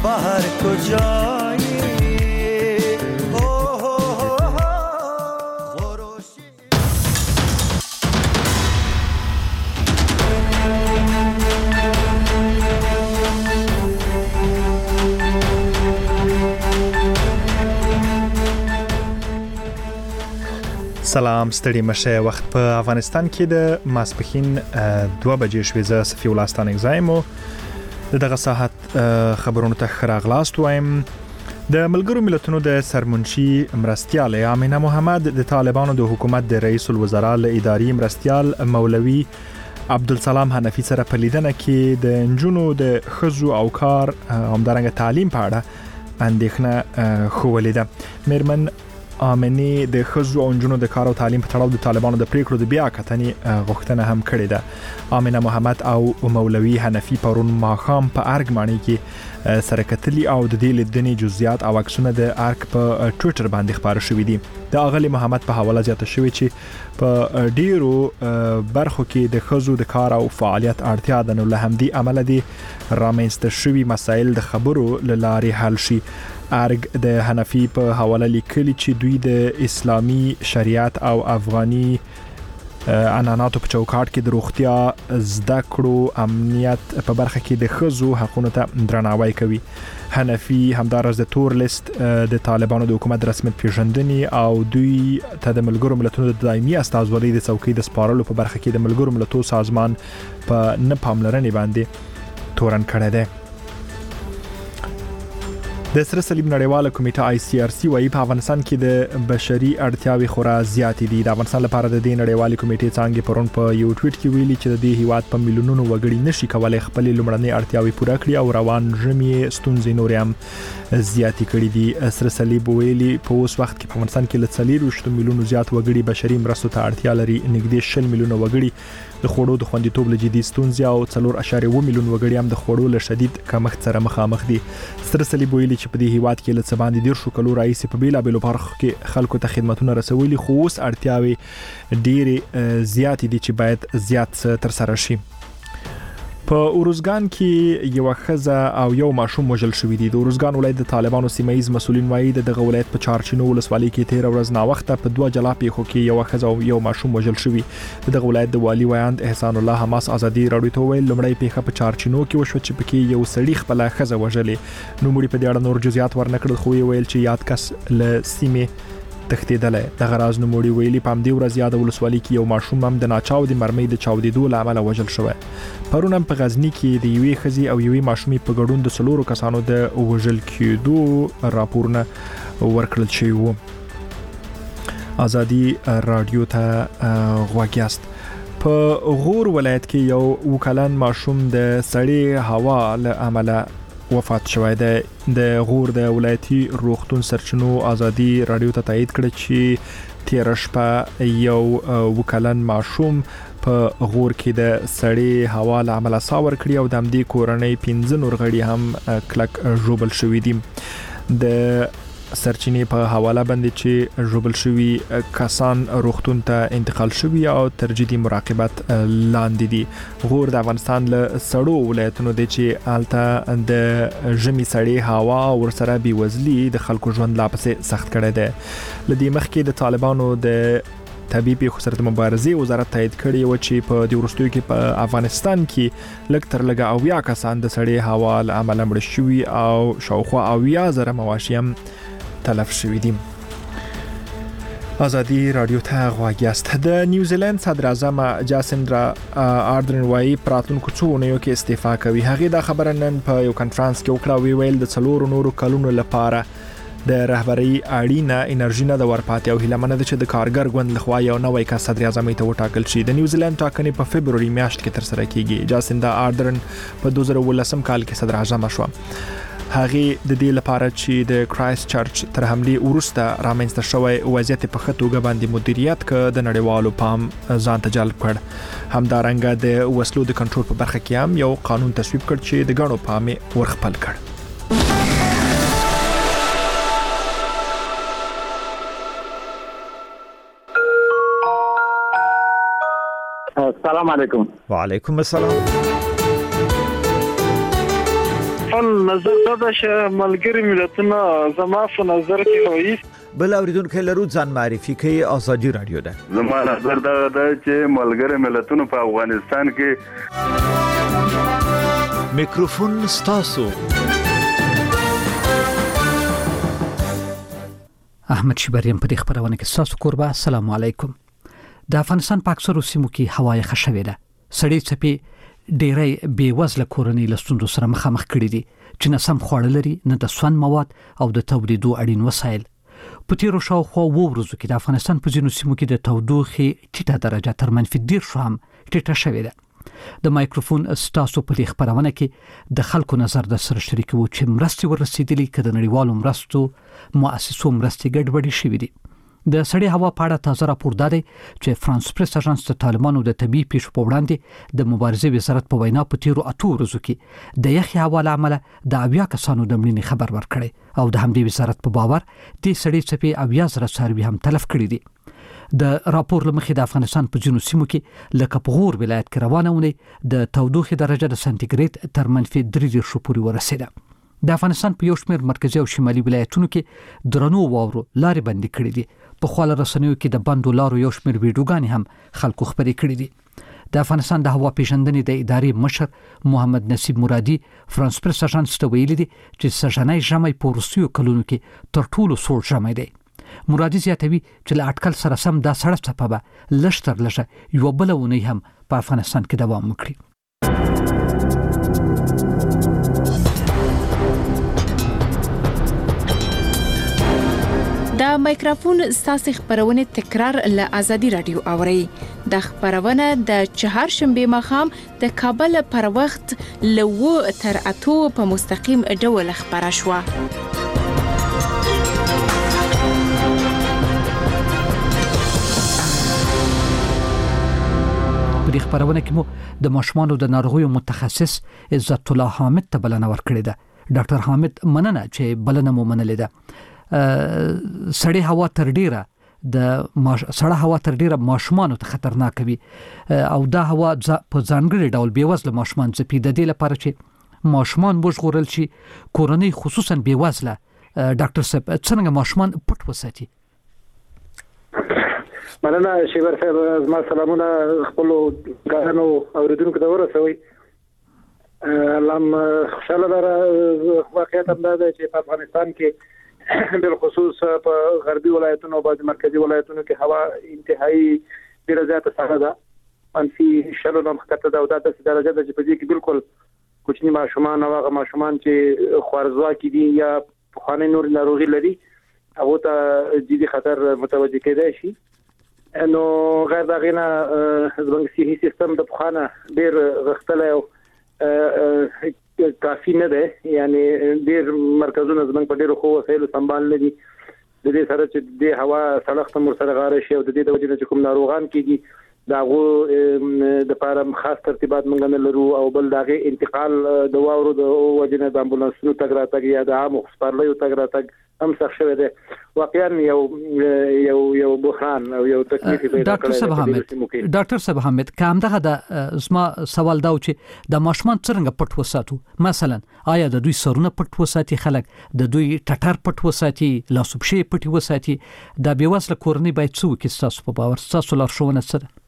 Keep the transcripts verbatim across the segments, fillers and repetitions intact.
بهر کجایی سلام ستړي مشه. وخت په افغانستان کې د ماسپښین دوه بجې شوې. زه صفي الله ستانک زایم دغه ساعت خبرونو ته خراغلاست وایم. د ملګرو ملتونو د سرمنشي مرستیال امینه محمد د طالبانو د حکومت د رئیس الوزرا له اداري مرستیال مولوي عبدالسلام حنفي سره په لیدنه کې د انجونو د خزو او کار همدارنګه تعلیم په اړه اندېښنه خوولې ده. میرمن امنی د خزو او انجونو د کار او تعلیم په تړاو د طالبانو د پریکړو د بیا کتنې غوښتنه هم کړې ده. امینه محمد او مولوي حنفي پرون ماښام په ارګ مانی کې سره کتلي او د دې لیدنې جزئیات او عکسونه د ارګ په ټوئیټر باندې خبر شوې دي. د اغلی محمد په حواله زیاته شوې چې په ډیرو برخو کې د خزو د کار او فعالیت اړتیا ده، نو له همدې عمله دي رامنځته شوي مسایل د خبرو له لارې حل شي. ارګ د حنفي په حواله لیکلي چې دوی د اسلامي شریعت او افغاني عنعناتو په چوکاټ کې د روغتیا، زده کړو، امنیت په برخه کې د خزو حقوقو ته درناوی کوي. حنفي همدارس د تور لیست د طالبانو د حکومت رسمیت پیژندنې او دوی ته د ملګرو ملتونو د دایمي استازولۍ د څوکۍ د سپارلو په برخه کې د ملګرو ملتونو سازمان په نه پاملرنې باندې تورن کړی دی. د سره صلیب نړیواله کمیټه آی سی آر سی وايي په افغانستان کې د بشري اړتیاوې خورا زیاتې دي. د افغانستان لپاره د دې نړیوالې کمیټې څنګه پرون په یو ټویټ کې ویلي چې د دې هیواد په میلیونونو وګړي نشي کولای خپل لومړنۍ اړتیاوې پوره کړي او روان ژمي ستونزې نور هم زیاتې کړي دي. سره صلیب ویلي په اوس وخت کې په افغانستان کې له څلور میلیونو زیات وګړي بشري مرستو ته اړتیا لري. نږدې شل میلیونه وګړي د خوړو د خوندیتوب له جدي ستونزې او څلور اعشاریه اووه میلیون وګړي هم د خوړو له شدید کمښت سره مخامخ دي. سره صلیب ویلي چې په دې هیواد کې له څه باندې ډیر شو کلو رئیس په بیلا بیلو برخو کې خلکو ته خدماتونه رسولي، خو اوس اړتیاوې ډېرې زیاتې دي چې باید زیات تر سره شي. په اورزګان کې یو ښځه او یو ماشوم وژل شوی دي. د اورزګان ولایت د طالبانو سیمایي مسؤلین وایي د دغه ولایت په چارچینو ولسوالۍ کې تیر ورځ نا وخته په دوه جلا پیښو کې یو ښځه او یو ماشوم وژل شوی. د دغه ولایت د والی ویاند احسان الله حماس ازادي راډیو ته ویل لومړی پیښه په چارچینو کې وشو چې پکې یو سړی خپل ښځه وژلې. نو مړي په دې اړه نور جزئیات ورنکړل، خو یې ویل چې یاد کس له سیمې تختیدلای. د غراز نوموړي ویلي په همدې ورځ یاد ولسوالۍ کې یو ماشوم هم د ناچاو د مرمۍ د چاودېدو له امله وژل شوی. پرون هم په غزني کې د یوې ښځې او یوې ماشومې په ګډون د څلورو کسانو د وژل کېدو راپورونه ورکړل شوي وو. ازادي راډیو ته غوږ یاست. په غور ولایت کې یو وکلن ماشوم د سړې هوا له امله وفات شوی دی. د غور د ولایتي روغتون سرچینو ازادي راډیو ته تایید کړ چې تیر شپه یو وکلن ماشوم په غور کې د سړې هوا له امله ساه ورکړي او د همدې کورنۍ پنځه نور غړي هم کلک ژوبل شوي دي. د سرچینې په حواله باندې چې ژوبل شوي کسان روغتون ته انتقال شوي او تر جدي مراقبت لاندې دي. غور د افغانستان له سړو ولایتونو دی چې هلته د ژمي سړې هوا او ورسره بېوزلي د خلکو ژوند لا پسې سخت کړی دی. له دې مخکې د طالبانو د طبي پیښو سره د مبارزې وزارت تایید کړی و چې په دې وروستیو کې په افغانستان کې لږ تر لږه اویا کسان د سړې هوا له امله مړه شوي او شاوخوا اویا زره مواشي هم تلف شوي دي. ازادي راډیو ته غوږ یاست. د نیوزیلند صدر اعظم جاسندرا آردرن وايي پراتونکو څو اونیو کې استعفا کوي. هغه دا خبره نن په یو کانفرنس کې وکړه. وی ویل د څلورو نورو کلونو لپاره د رهبري اړینه انرژي نه د ورپاتې او هیله منده چې د کارګر ګوند لخوا یو نوی کس صدر اعظم ته وټاکل شي. د نیوزیلند ټاکنې په فبروري میاشت کې تر سره کیږي. جاسندا آردرن په دوه زره ولسم کال کې صدر اعظم شو. هغه د دې لپاره چې د کرایست چرچ تر حمله وروسته رامنځته شوی وضعیت په خطوګه باندې مدیریت ک د نړیوالو پام ځان ته جلب کړ. همدارنګه د وسلو د کنټرول په برخه کې هم یو قانون تصویب کړ چې د غړو پام ورخپل کړ. السلام علیکم. وعلیکم السلام. خپل نظر دا چې ملګری ملتونه زما په نظر کې وایي. بل اوریدونکو لرو ځان معرفي کوي. ازادي رادیو ده. زما نظر دا ده چې ملګری ملتونه په افغانستان کې میکروفون ستاسو. احمد شبریم په دې خبرونه کې تاسو قربا. السلام علیکم. د افغانستان په اکثرو سیمو کې هوا یې خشوي ده. سړې څپې ډېرې بې وزله کورنۍ له ستونزو سره مخامخ کړي دي چې نه سم خواړه لري، نه د سون مواد او د تولیدو اړین وسایل. په تیرو شاوخوا اوو ورځو کې د افغانستان په ځینو سیمو کې د تودوخې ټیټه درجه تر منفي دېرش هم ټیټه شوې ده. د مایکروفون ستاسو په دې خبرونه کې د خلکو نظر د سره شریکوو چې مرستې ورسېدلې که د نړیوالو مرستو مؤسسو مرستې ګډوډې شوې دي. د سړې هوا په اړه تازه راپور دا دی چې فرانس پریس اژانس د طالبانو د طبي پیښو په وړاندې د مبارزې وزارت په وینا په تیرو اتو ورځو کې د یخي هوا له امله د اویا کسانو د مړینې خبر ورکړی او د همدې وزارت په باور د سړې څپې اویا زره څاروي هم تلف کړي دي. د راپور لمخې د افغانستان په ځینو سیمو کې لکه په غور ولایت کې روانه ونې د تودوخې درجه د سانتیګریډ تر منفي درې دېرش پورې ورسېده. د افغانستان په یو شمېر مرکزي او شمالي ولایتونو کې درنو واورو لارې بندې کړې دي. په خواله رسنیو کې د بندو لارو یو شمېر ویډیوګانې هم خلکو خبرې کړې دي. د افغانستان د هوا پیژندنې د ادارې مشر محمد نصیب مرادي فرانس پریس اژانس ته ویلي دي چې سږنی ژمی په وروستیو کلونو کې تر ټولو سوړ ژمی دی. مرادي زیاتوي چې له اټکل سره سم دا سړه څپه به لږ تر لږه یوه بله اونۍ هم په افغانستان کې دوام وکړي. د مایکروفون ستاسو خبرونه تکرار له ازادي رادیو اوري. د خبرونه د چهارشنبه مخام د کابل پر وخت لو تر اتو په مستقیم ډول خبره شوه. په دې خبرونه کې مو د ماشومانو د ناروغیو متخصص عزت الله حامد ته بلنه ورکړې ده. ډاکټر حامد مننه چې بلنه مو منلې ده. سړې هوا تر ډیره د ماش... سړه هوا تر ډیره ماشومانو ته خطرناک وي او دا هوا ځ... په ځانګړي ډول بیوزله ماشومان ځپي. د دې لپاره چې ماشومان وژغورل شي کورنۍ خصوصا بیوزله ډاکټر صاحب څنګه ماشومان پټ وساتي؟ مننه شیبر صاحب. زما سلامونه خپل ګارانو اوریدونکو ته ورسوي. لم خوشاله دره واقعیت هم دا دی چې په افغانستان کې بالخصوص په غربي ولایتونو او بعض مرکزي ولایتونو کې هوا انتهایی ډیره زیاته سړه ده. منفي شلو نم خطه ده او دا داسې درجه ده چې په دې کې بالکل کوچني ماشومان او هغه ماشومان چې خوارزواکي دي یا پخواني نور ناروغي لري هغه ته جدي خطر متوجه کېدای شي. نو غیر دا غینه زموږ صحي سیستم د پخوانه ډیر غختلی او کافی نه ده. یعنی ډیر مرکزونه زموږ په ډیرو خو وسایلو سنبال نه دي. د دې سره چې د هوا سړښت مر سره غاره شي او د دې د وجې چې کوم ناروغان کیږي داغه د لپاره خاص ترتیبات موږ نه لرو او بل داغه انتقال د واورو د وجې نه د امبولانسونو تګ راتګ یا د عام خبرليو تګ راتګ هم څه شوی دی. واقعا یو یو یو بحران او یو تکلیف پیدا کړی. ډاکټر صاحب حامد ډاکټر صاحب حامد کوم دغه د اسما سوال دا و چې د ماشومان څنګه پټ وساتو؟ مثلا آیا د دوی سرونه پټ وساتي خلک، د دوی ټټر پټ وساتي، لاسوبشي پټ وساتي؟ د بیوزله کورنۍ باید څه وکړي تاسو په باور؟ تاسو لارښوونه څه ده؟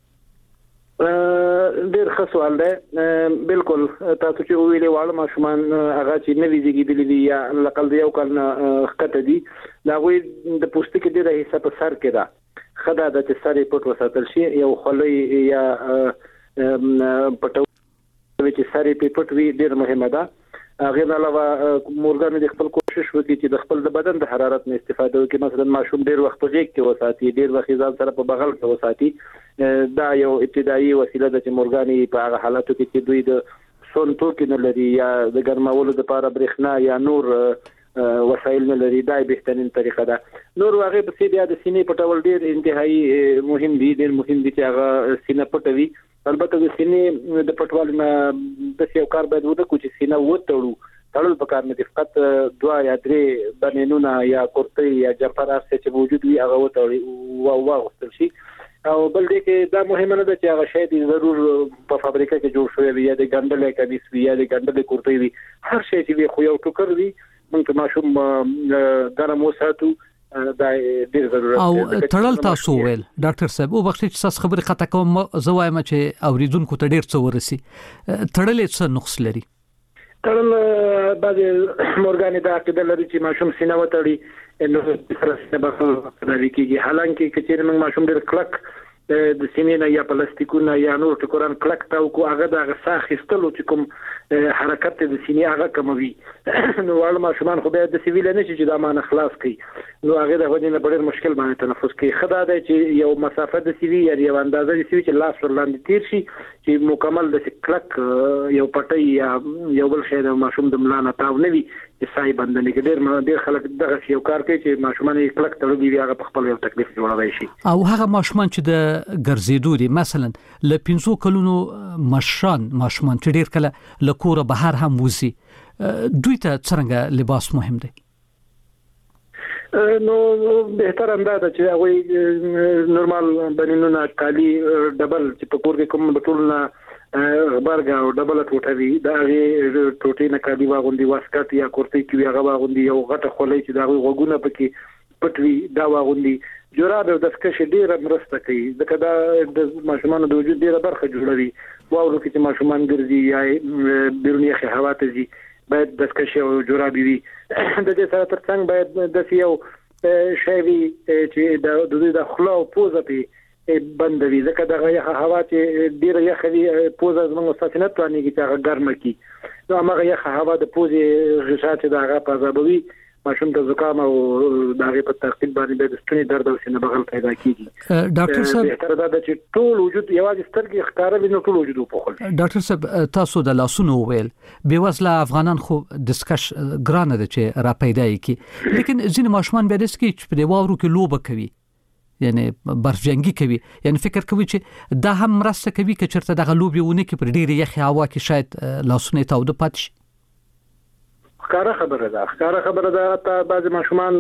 ډیر ښه سوال دی. بالکل تاسو چې ویلې واړه ماشومان هغه چې نوي زیږیدلي دي یا لقل دی یو کال نه ښکته دي دا غوي د پوستکي ډیره حصہ په سر کې ده. خدا د چې سر پټ وساتل شي یو خولۍ یا پټو چې سر پټ وي ډیر مهمه ده. غیر علاوه مورګان د خپل کوشش وکړي چې د خپل د بدن د حرارت نه استفاده وکړي. مثلا ماشوم ډیر وخت په غېږ کې وساتي، ډیر وخت ځان سره په بغل کې وساتي. دا یو ابتدایي وسیله ده چې مورګانی په هغه حالاتو کې چې دوی د سون توکي نه لري یا د ګرمولو لپاره برېښنا یا نور وسایل نه لري. دا بهترین طریقه ده. نور هغه په سي بیا د سینې پټول ډیر انتهایی مهم دي. ډیر مهم دي چې هغه سینې پټوي. البته د سینې د پټوال نه د یو کار باید وده کو چې سینې وټړو تړل پکار نه دي. فقط دوا یا درې بنینونه یا کورتۍ یا جمپر ارسه چې موجود وي هغه وټړي او واغستل شي. او بل دې کې دا مهمه نه ده چې هغه شی دې ضرور په فابریکه کې جوړ شوی وي یا د ګندلې کمیس وي یا د ګندلې کورتۍ وي هر شی چې خو یو ټوکر وي موږ ماشوم ګرم وساتو دا ډیر ضرورت او تړل تاسو ویل ډاکټر صاحب او وخت چې تاسو خبرې خطا کوم زوایم چې اوریدونکو ته ډیر څه ورسي تړل څه نقص لري تړل بعد مورګان د عقیده لري چې ماشوم سینه وتړي نو فرصت به کوي کیږي حالانکه کچېر موږ ماشوم ډیر کلک د سینې نه یا پلاستیکونه یا نور ټکران کلک تاو کو هغه د ساه خستلو چې کوم حرکت د سینې هغه کوموي نو ول ماشومان خو به د سیویل نه چې د مان خلاص کوي نو هغه د هغې نه ډېر مشکل باندې تنفس کوي خدای دې چې یو مسافه د سیوی یا یو اندازه د سیوی چې لاس ورلاندې تیر شي چې مکمل د کلک یو پټي یا یو بل شی د ماشوم د ملانه تاو نه وي چې سای بندنه کې ډېر ډېر خلک دغه یو کار کوي چې ماشومان یې کلک تړلي وي هغه په خپل یو تکلیف جوړوي شي او هغه ماشومان چې د ګرځېدو دي مثلا ل پنځو کلونو مشران ماشومان چې ډېر کله ل کوره بهر هم وځي دوی ته څنګه لباس مهم دی نو بهتر اندازه چې هغه نورمال بنینونه کالی ډبل چې په کور کې کوم بټولنا برګه او ډبل ټوټوي دا هغه ټوټې نه کالی واغوندي واسکټ یا کورتۍ کې هغه واغوندي یو غټه خولۍ چې دا غوګونه پکې پټوي دا واغوندي جراب او د سکش ډیره مرسته کوي ځکه دا د ماشومان د وجود ډیره برخه جوړوي واورو کې چې ماشومان ګرځي یا بیرونی هوا ته ځي باید د سکش او جراب وي د دې سره ترڅنګ باید د یو شی چې د دوی د خلا او پوزه په بندوي ځکه د غیه هوا چې ډیره یخلي پوزه زموږ ساتنه توانېږي چې هغه ګرمه کی نو هغه یخه هوا د پوزې غشا چې د هغه پازابوي ماشوم د زکام او دغه په ترتیب باندې د ستوني درد او سینه بغل پیدا کیږي ډاکټر صاحب بهتر دا چې ټول وجود یوازې سترګې ښکارا ویني ټول وجود په خپل ډاکټر صاحب تاسو د لاسونو ویل به وزله افغانان خو دسکش ګرانه ده چې را پیدا کی لیکن ځینې ماشومان به دسکی چې په دیوارو کې لوبه کوي یعنی برفجنګي کوي یعنی فکر کوي چې دا هم مرسته کوي چې چرته دغه لوبي ونه کې پر ډیره یخي هوا کې شاید لاسونه تاوده پاتې ښکارا خبره ده ښکارا خبره ده ته بعض ماشومان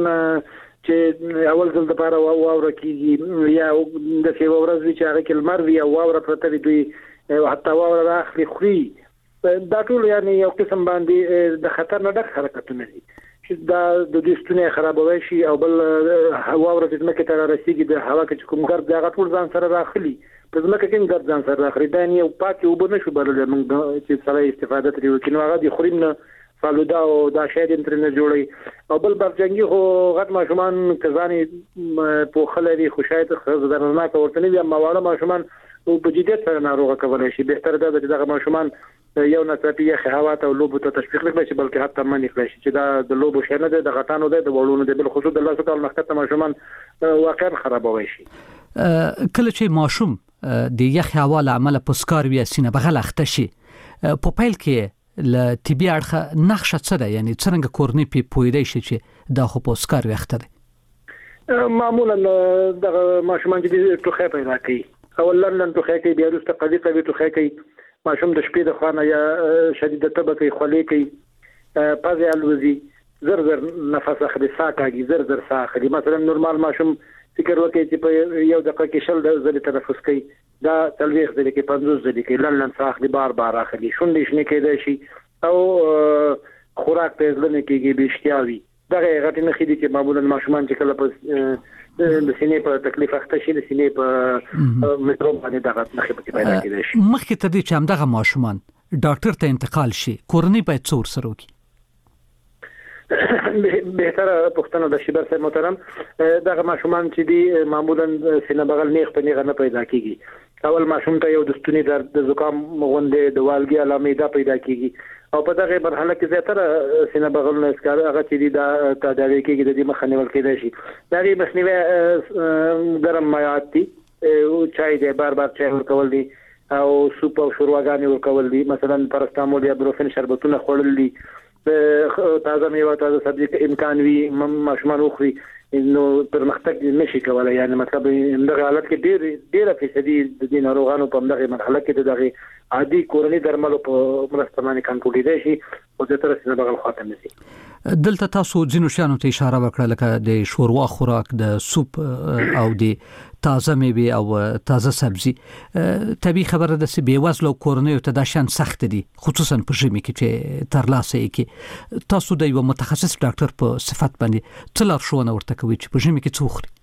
چې اول ځل د لپاره واوره کیږي یا د څه ورځ چې هغه کلمر وی او واوره پرته وي دوی حتی واوره راخلي خوري دا ټول یعنی یو قسم باندې د خطر نه ډک حرکتونه دي چې دا د دې ستوني خرابوي شي او بل واوره چې مکه تر رسیدي د هوا کې کوم ګرد دا ټول ځان سره راخلي په ځمکه کې ګرد ځان سره راخلي دا نه یو پاکي وبنه شو بلل موږ چې سره استفاده ترې وکړو هغه د خوریم نه فالودا او دا شاید انټرنیټ جوړي او بل برجنګي خو غټ ماشومان کزاني په خلري خو شاید خزدرناک ورته نه وي مواله ماشومان او په جديت سره ناروغه کولای شي بهتر ده چې دغه ماشومان یو نصفیه خواته او لوبو ته تشویق نکړي چې بلکې حتی منی کړي چې دا د لوبو شنه ده د غټانو ده د وړونو ده بل خصوص د الله سبحانه مخکته ماشومان واقعا خرابوي شي کله چې ماشوم د یخ هوا له عمله پسکار وي سینه بغل اخته شي په پیل کې ل طبي اړخه نقشه څه ده یعنی څنګه کورنی پی پویدای شي چې دا خو پوسکار وخته ده معمولا د ماشومان چې ټوخه پیدا کوي اولا لن ټوخه کوي بیا وروسته قضیه کوي ټوخه کوي ماشوم د شپې د خوانه یا شدیده تبه کوي خولې کوي پازي الوزي زر زر نفس اخلي ساکاږي زر زر ساه اخلي مثلا نورمال ماشوم فکر وکړي چې په یو دقیقه کې شل د ځل تنفس کوي دا تلويخ د کې پنځوس ځل کې لن لن ساه اخلي بار بار اخلي شونډې شنه کېدای شي او خوراک په ځل نه کېږي بشتیاوي دغه غټ نه خېدي چې معمولا ماشومان چې کله په د سینې په تکلیف اخته شي د سینې په میکروب باندې دغه نه خېدي پیدا کېدای شي مخکې تر دې چې هم دغه ماشومان ډاکټر ته انتقال شي کورنۍ باید څور سره وکړي بهتره پښتنه د شیبر صاحب محترم دغه ماشومان چې دی معمولا سینه بغل نیغ په نیغه نه پیدا کیږي اول ماشوم ته یو د ستوني درد د زکام غونډه د والګي علامې دا پیدا کیږي او په دغه مرحله کې زیاتره سینه بغل نه اسکار هغه چې دا تداوی کیږي د دې مخنیوي کېدای شي دا یې مخنیوي ګرم مایعات دي او چای دی بار بار چای ورکول دي او سوپ او شورواګانې ورکول دي مثلا پاراسټامول یا بروفین شربتونه خوړل دي تازه میوه تازه سبزی که امکان وي ماشومان وخوري نو پرمختګ نشي کولای یعنی مطلب دغه حالت کې ډېر ډېر فیصدي د دې ناروغانو په دغه مرحله کې دغه عادي کورنۍ درملو په مرسته باندې کنټرول دي شي او د تر څنګه بغل خاتم شي. دلته تاسو ځینو شانو ته اشاره وکړه لکه د شوروا خوراک د سوپ او د تازه میوه او تازه سبزي. طبي خبره ده چې بیوزلو کورنۍ ته دا شان سخت دي خصوصا په ژمي کې چې تر لاسه کې تاسو د یو متخصص ډاکټر په صفت باندې څه لارښوونه ورته کوي چې په ژمي کې څه وخوري؟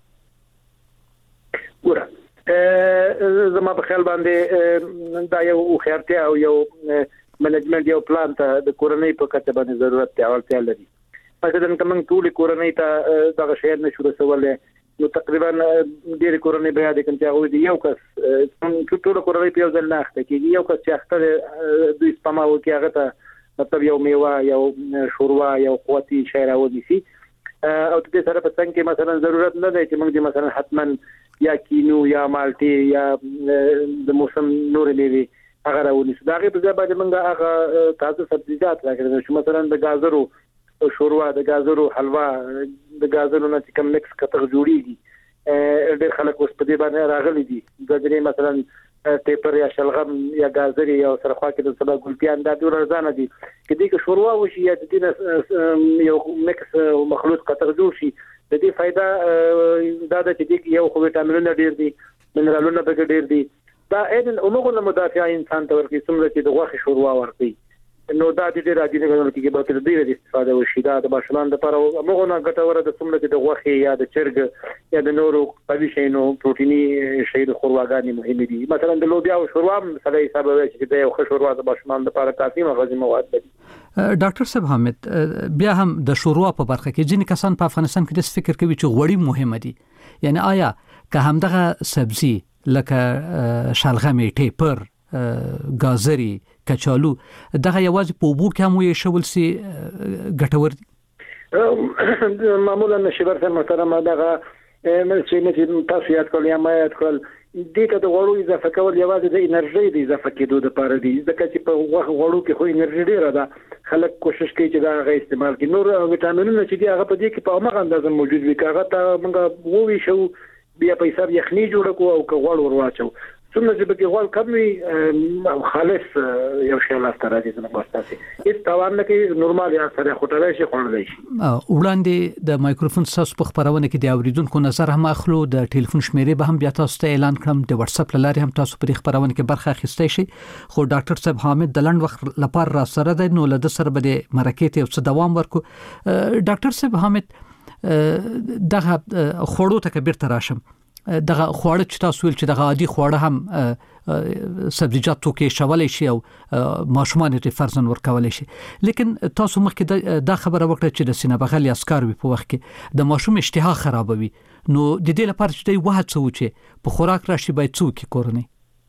ګوره زما په خیال باندې دا یو خیرته او یو منیجمنت یو پلان ته د کورنۍ په کچه باندې ضرورت دی او اړتیا لري. مثلا کوم ټول کورنۍ ته دا شهر نشو رسولې نو تقریبا ډېر کورنۍ بیا د کوم چې هغه دی یو کس ټول کورنۍ په ځل نه اخته کیږي یو کس چې اخته دوی سپماو کې هغه ته مطلب یو میوه یو شوروا یو قوتي شی راوړي شي او د دې سره په څنګه کې مثلا ضرورت نه دی چې موږ مثلا حتما یا کینو یا مالټي یا د موسم نور میوه هغه راونی دا غي په ځای باندې موږ هغه تازه سبزیجات راکړو چې مثلا د گازرو شوروا د گازرو حلوا د گازرو نه کوم مکس کته جوړیږي ډېر خلک اوس په دې باندې راغلي دي ګجري مثلا ټیپر یا شلغم یا گازري یا سرخوا کې د سبا ګلپیان دا ډېر ارزانه دي کدي کې شوروا وشي یا د دې یو مکس مخلوط کته جوړ شي د دې فائدہ دا د چې یو خو وټامینونه ډېر دي منرالونه به ډېر دي دا اېدل عموما مدافع انسان ته ورکی څومره چې د غوښه شوروا ورکي نو دا د دې راځي نه کوي چې به تر دې د استفاده وشي دا د ماشومان لپاره عموما ګټوره د څومره چې د غوښه یا د چرګ یا د نورو قوي شینو پروتینی شی د خورواګانی مهم دي مثلا د لوبیا او شوروا مثلا حساب وي چې د یو ښه شوروا د ماشومان لپاره کافي مغذي مواد دي. ډاکټر صاحب حامد بیا هم د شوروا په برخه کې ځینې کسان په افغانستان کې د فکر کوي چې غوړي مهمه دي یعنی آیا که همدغه سبزي لکه شلغم ټیپر گازري کچالو دغه یوازې په وبو کې هم وي شول سي ګټور دي معمولا نشبر سره محترم دغه چې نه تاسو یاد کول یا ما یاد کول دې ته د غوړو اضافه کول یوازې د انرژي د اضافه کېدو لپاره دي ځکه چې په غوړو کې خو انرژي ډیره ده خلک کوشش کوي چې دا غي استعمال کړي نور وټامینونه چې دي هغه په دې کې په هغه اندازه موجود وي هغه ته موږ ووي شو بیا په حساب یخني جوړ کو او کغوړ ورواچو څومره چې به غوړ کم وي خالص یو شی لاس ته راځي نو باسي هیڅ توان نه کې نورمال یا سره خټلای شي خورلای شي. وړاندې د مایکروفون ساس په خبرونه کې د اوریدونکو نظر هم اخلو د ټلیفون شمیرې به هم بیا تاسو ته اعلان کړم د واتس اپ لارې هم تاسو په خبرونه کې برخه اخیستئ شي خو ډاکټر صاحب حامد د لند وخت لپاره را سره د نو له سره به مرکه ته څه دوام ورکو. ډاکټر صاحب حامد دغه خوړو ته کبیر تراشم دغه خواړه چې تاسو ویل چې دغه عادي خواړه هم سبزیجات توکي شولای شي او ماشومان ته فرزن ورکولای شي لیکن تاسو مخکې دا خبره وکړه چې د سینه بغل یا اسکار په وخت کې د ماشوم اشتها خرابوي نو د دې لپاره چې دوی واه څه وچه په خوراک راشي باید څوک کورنۍ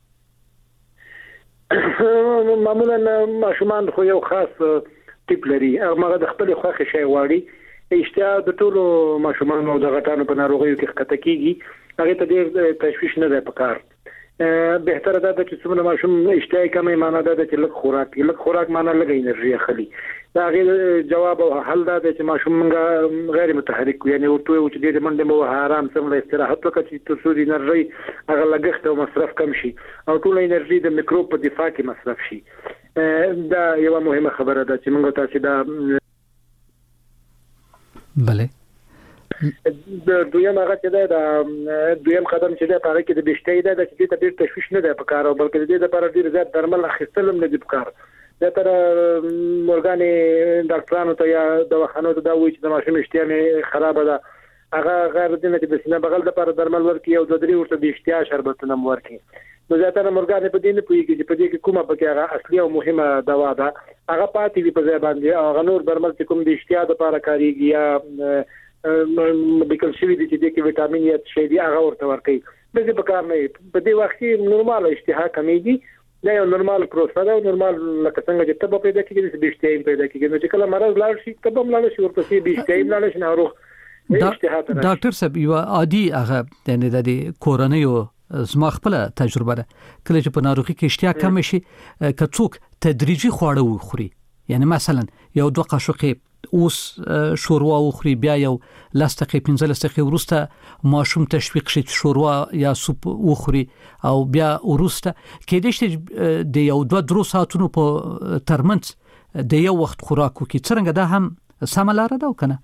معمولا ماشومان خو یو خاص ټیپ لري هغه د خپل خوخه شی واړي اشتها د ټولو ماشومان او د غټانو په ناروغیو کې خطا کیږي هغه ته ډېر تشویش نه دی پکار به تر دا چې څومره ماشوم اشتها کمه معنا ده چې لږ خوراک لږ خوراک معنا لږ انرژي اخلي دا غیر جواب او حل دا چې ماشوم غیر متحرک یعنی ورته و چې دې منډه مو آرام سم استراحت وکړي چې تاسو د انرژي هغه لګښت او مصرف کم شي او ټول انرژي د میکروب په دفاع کې مصرف شي دا یو مهمه خبره ده چې موږ تاسو دا بله د دویم هغه چې دا دویم قدم چې دا پاره کې د بشتۍ دا چې د ډېر تشویش نه دی په کار او بلکې د دې لپاره ډېر زیات درمل اخیستل هم نه دي په کار دا تر مورګاني ډاکټرانو ته یا دواخانو ته دا وایي چې د ماشوم اشتها خراب ده هغه غیر دینه چې د سینه بغل لپاره درمل ورکي او د درې ورته د اشتها شربتونه ورکي نو زیاتره مورګاني په دې نه پوهیږي چې په دې کې کومه پکې هغه اصلي او مهمه دوا ده هغه پاتې وي په ځای باندې هغه نور درمل چې کوم د اشتها لپاره کاریږي یا بیکل شوی دي چې د کې وټامین یا شی دی هغه ورته ورکي به په کار نه په دې وخت کې نورمال اشتها کمیږي دا یو نورمال پروسه ده نورمال لکه څنګه چې تبه پیدا کیږي چې بشتۍ پیدا کیږي نو چې کله مرض لاړ شي تبه ملاړ شي ورپسې بشتۍ ملاړ شي ناروغ ډاکټر صاحب یو عادي هغه یعنی د کورنیو زما خپل تجربه ده کله چې په ناروغي کې اشتها کم شي که څوک تدریجي خواړه وخوري یعنی مثلا یو دوه قاشق اوس شوروا وخوري بیا یو لاس دقیقې پنځلس دقیقې وروسته ماشوم تشویق شي شوروا یا سوپ وخوري او بیا وروسته کې د شته د یو دوه درو ساعتونو په ترمنځ د یو وخت خوراکو کې څنګه دا هم سملاره ده کنه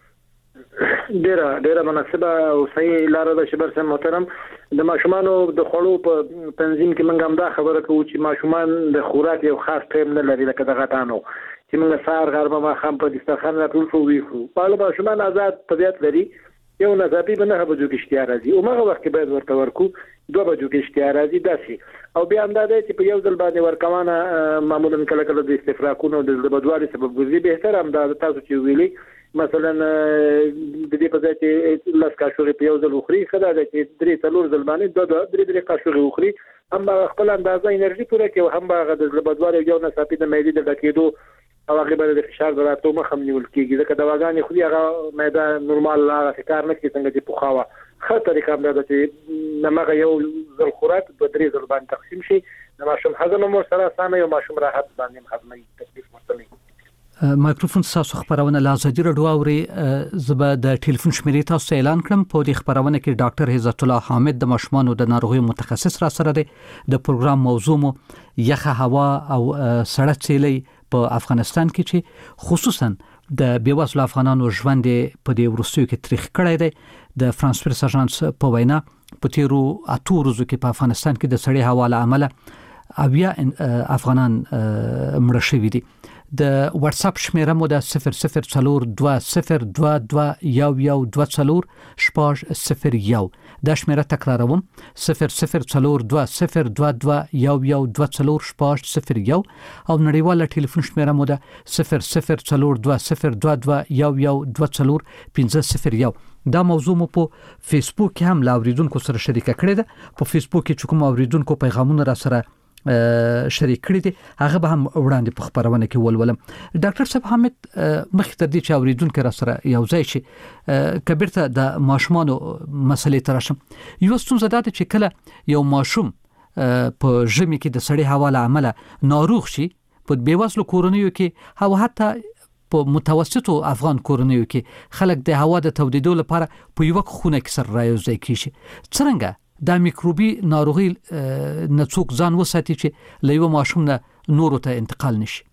ډیره ډیره مناسبه او صحیح لار ده چې برسم محترم د ماشومانو د خوړو په تنظیم کې موږ هم دا خبره کوو چې ماشومان د خوراک یو خاص ټایم نه لري لکه د غټانو چې موږ سهار غرمه ما خام په دسترخوان راټول شو ویخو په ماشومان آزاد طبيعت لري یو نظافي به نه بجو کې اشتیا راځي او هغه وخت کې باید ورته ورکو دوه بجو کې اشتیا راځي داسي او بیا هم دا دی چې په یو ځل باندې ورکوانه معمولا کله کله د استفراقونو د بدوالي سبب ګرځي به تر هم دا تاسو چې ویلي مثلا د دې په ځای چې لاس کاشوري په یو ځل وخوري خدای دې چې درې څلور ځل باندې دوه دوه درې درې کاشوري وخوري هم خپل اندازه انرژي پوره کوي او هم هغه د بدوالي یو نسافي د معدې د ډکېدو او هغه باندې د فشار دراتو مخ هم نیول کیږي ځکه دواګانې خو هغه معده نورمال هغه کار نه کوي څنګه چې په خواوه خه طریقه هم ده چې نمغه یو ځل خوراک د درې ځل باندې تقسیم شي د ماشوم هضم مو سره سمه یو ماشوم راحت باندې هضمي تکلیف مرتلي مایکروفون تاسو خبرونه لازم راډیو اوري زبا د ټلیفون شمیرې تاسو اعلان کړم په دې خبرونه کې ډاکټر عزت الله حامد د ماشومانو د ناروغیو متخصص را سره دی د پروګرام موضوع مو یخه هوا او سړه چيلي په افغانستان کې چې خصوصا د بیوزلو افغانانو ژوند په دې ورستیو کې تاریخ کړی دی د فرانس پریس اژانس په وینا په تیرو اتو ورځو کې په افغانستان کې د سړې هوا له امله اویا افغانان مړه شوي دي د واتس اپ شمیره مو د صفر صفر څلور دوه صفر دوه دوه یو یو دوه څلور شپږ صفر یو دا شمیره تکراروم صفر صفر څلور دوه صفر دوه دوه یو یو دوه څلور شپږ صفر یو او نړیواله ټلیفون شمیره مو د صفر صفر څلور دوه صفر دوه دوه یو یو دوه څلور پنځه صفر یو دا موضوع مو په فیسبوک کې هم لاوریدونکو سره شریک کړی ده په فیسبوک کې چې کوم اوریدونکو پیغامونه را سره شریک کړی دي هغه به هم وړاندې په خبرونه کې ولولم ډاکټر صاحب حامد مخکې تر دې چې اوریدونکو را سره یو ځای شي کبیرته د ماشومانو مسلې تراشم یو ستونزه ده چې کله یو ماشوم په ژمي کې د سړې هوا له امله ناروغ شي په بیوزلو کورنیو کې او حتی په متوسطو افغان کورنیو کې خلک د هوا د تودیدو لپاره په یو خونه کې سره راځي کیږي څنګه دا میکروبي ناروغي نڅوک ځان وساتي چې له یو ماشوم نه نورو ته انتقال نشي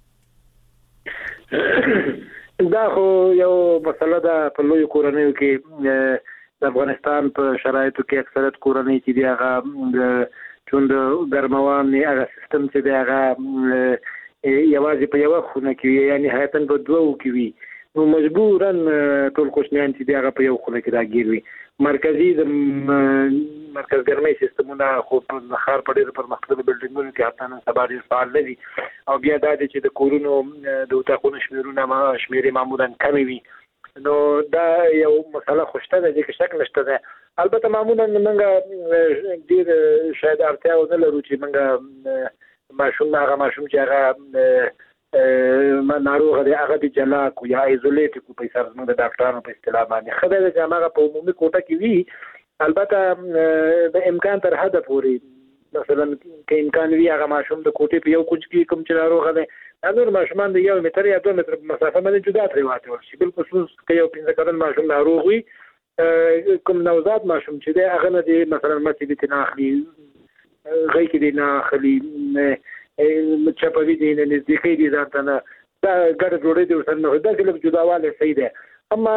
دا خو یو مسله ده په لوی کورنیو کې د افغانستان په شرایطو کې اکثریت کورنۍ چې دی هغه چون د ګرموان هغه سیستم چې دی هغه یوازې په یو خونه کې یعنی حیاتن په دوه کې وي نو مجبورا ټول کوچنیان چې دی هغه په یو خونه کې راګیر وي مرکزی د مرکز ګرمۍ سیستمونه خو په خار په ډېر پرمختللو بلډینګونو کې حتی نن سبا ډېر فعال نه دي او بیا دا دی چې د کورونو د اتاقونو شمیرونه ما شمیرې معمولا کمې وي نو دا یو مسله خوشته ده چې شک نشته ده البته معمولا موږ ډېر شاید اړتیا ونه لرو چې موږ ماشوم هغه ماشوم چې هغه ما ناروغ دی هغه د جلاک یا ایزولیټ کو په سر زموږ د ډاکټرانو په اصطلاح باندې خدای دې چې هغه په عمومي کوټه کې وي البته د امکان تر حد پورې مثلا کې امکان وي هغه ماشوم د کوټې په یو کوچ کې کوم چې ناروغ دی نور ماشومان د یو متر یا دوه متر مسافه باندې جدا ترې واچول شي بل خصوص کې یو پنځه کلن ماشوم ناروغ وي کوم نوزاد ماشوم چې دی هغه نه دی مثلا مڅ دې نه اخلي غي کې دی نه اخلي چپوي دي نه نزدیکي دي ځان نه دا ګډ جوړې دي ورسره نه دا چې جداواله صحیح ده اما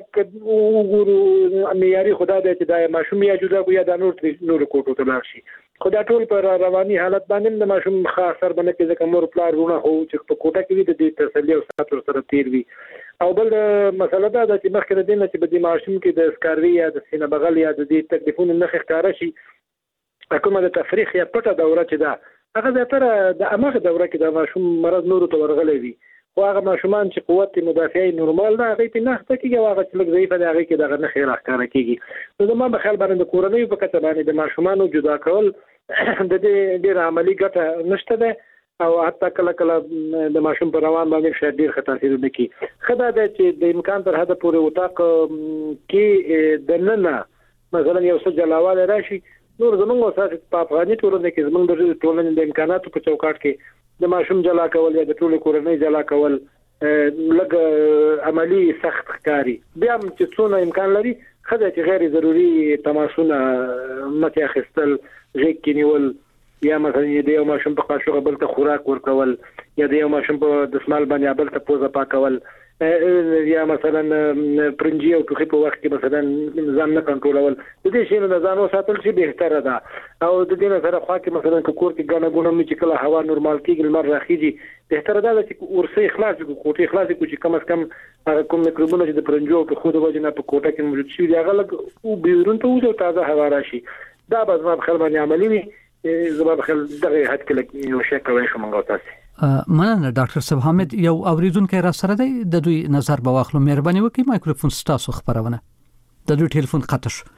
وګورو معیاري خدا دې چې دا ماشوم یا جدا کو یا د نور نور کوټو ته لاړ شي خدا ټول پر رواني حالت باندې د ماشوم خاص سر باندې کې ځکه مور پلار ونه هو چې په کوټه کې د دې تسلی او ساتلو سره تیر وي او بل مسله دا چې مخکې د دې چې د ماشوم کې د سکاروي یا د سینه بغل یا د دې تکلیفونو نه ښکارا شي کومه د تفریح یا پټه دوره چې دا هغه زیاتره د امغه دوره کې د ماشوم مرض نورو ته ورغلي وي خو هغه ماشومان چې قوت مدافعي نورمال ده هغه په نخته کې هغه چې لږ ضعیف ده هغه کې دغه نه خیر ښکارا کیږي نو زما په خیال باندې د کورنۍ په کته باندې د ماشومانو جدا کول د دې ډېر عملی ګټه نشته ده او حتی کله کله د ماشوم په روان باندې شاید ډېر خطر تاثیر وکړي خدای دې چې د امکان تر حد پورې وتاق کې د ننه مثلا یو څه جلاواله راشي نور زمونږ وسات په افغاني ټولنه کې زمونږ د ټولنې د امکاناتو په چوکاټ کې د ماشوم جلا کول یا د ټولو کورنۍ جلا کول لګ عملی سخت ښکاری. بیا چې څونه امکان لري خدای چې غیر ضروري تماسونه مته خستل غیږ کې نیول یا مثلا د یو ماشوم په قاشوغه بل ته خوراک ورکول یا د یو ماشوم په دسمال باندې بل ته پوزه پاکول یا مثلا پرنجي او ټوخي په وخت کې مثلا ځان نه کنټرولول. د دې شی نه ځان وساتل شي بهتره ده. او د دې سره خو کې مثلا کور کې ګڼه ګونه مې چې کله هوا نورمال کېږي لمر راخیږي بهتره ده چې ورسې اخلاص کو کوټه اخلاص کو چې کم از کم هغه کوم میکروبونه چې د پرنجو په خود وجه نه په کوټه کې موجود شي هغه لګ او بیرون ته وځي تازه هوا راشي. دا به زما په خیال باندې عملي وي. زما په خیال دغه حد کې لکه یو شی کوي خو مونږ تاسو مننه ډاکټر صاحب. حامد یو اوریدونکو را سره دی د دوی نظر به واخلو. مهرباني وکړئ مایکروفون ستاسو خبرونه د دوی ټلیفون قطع شو.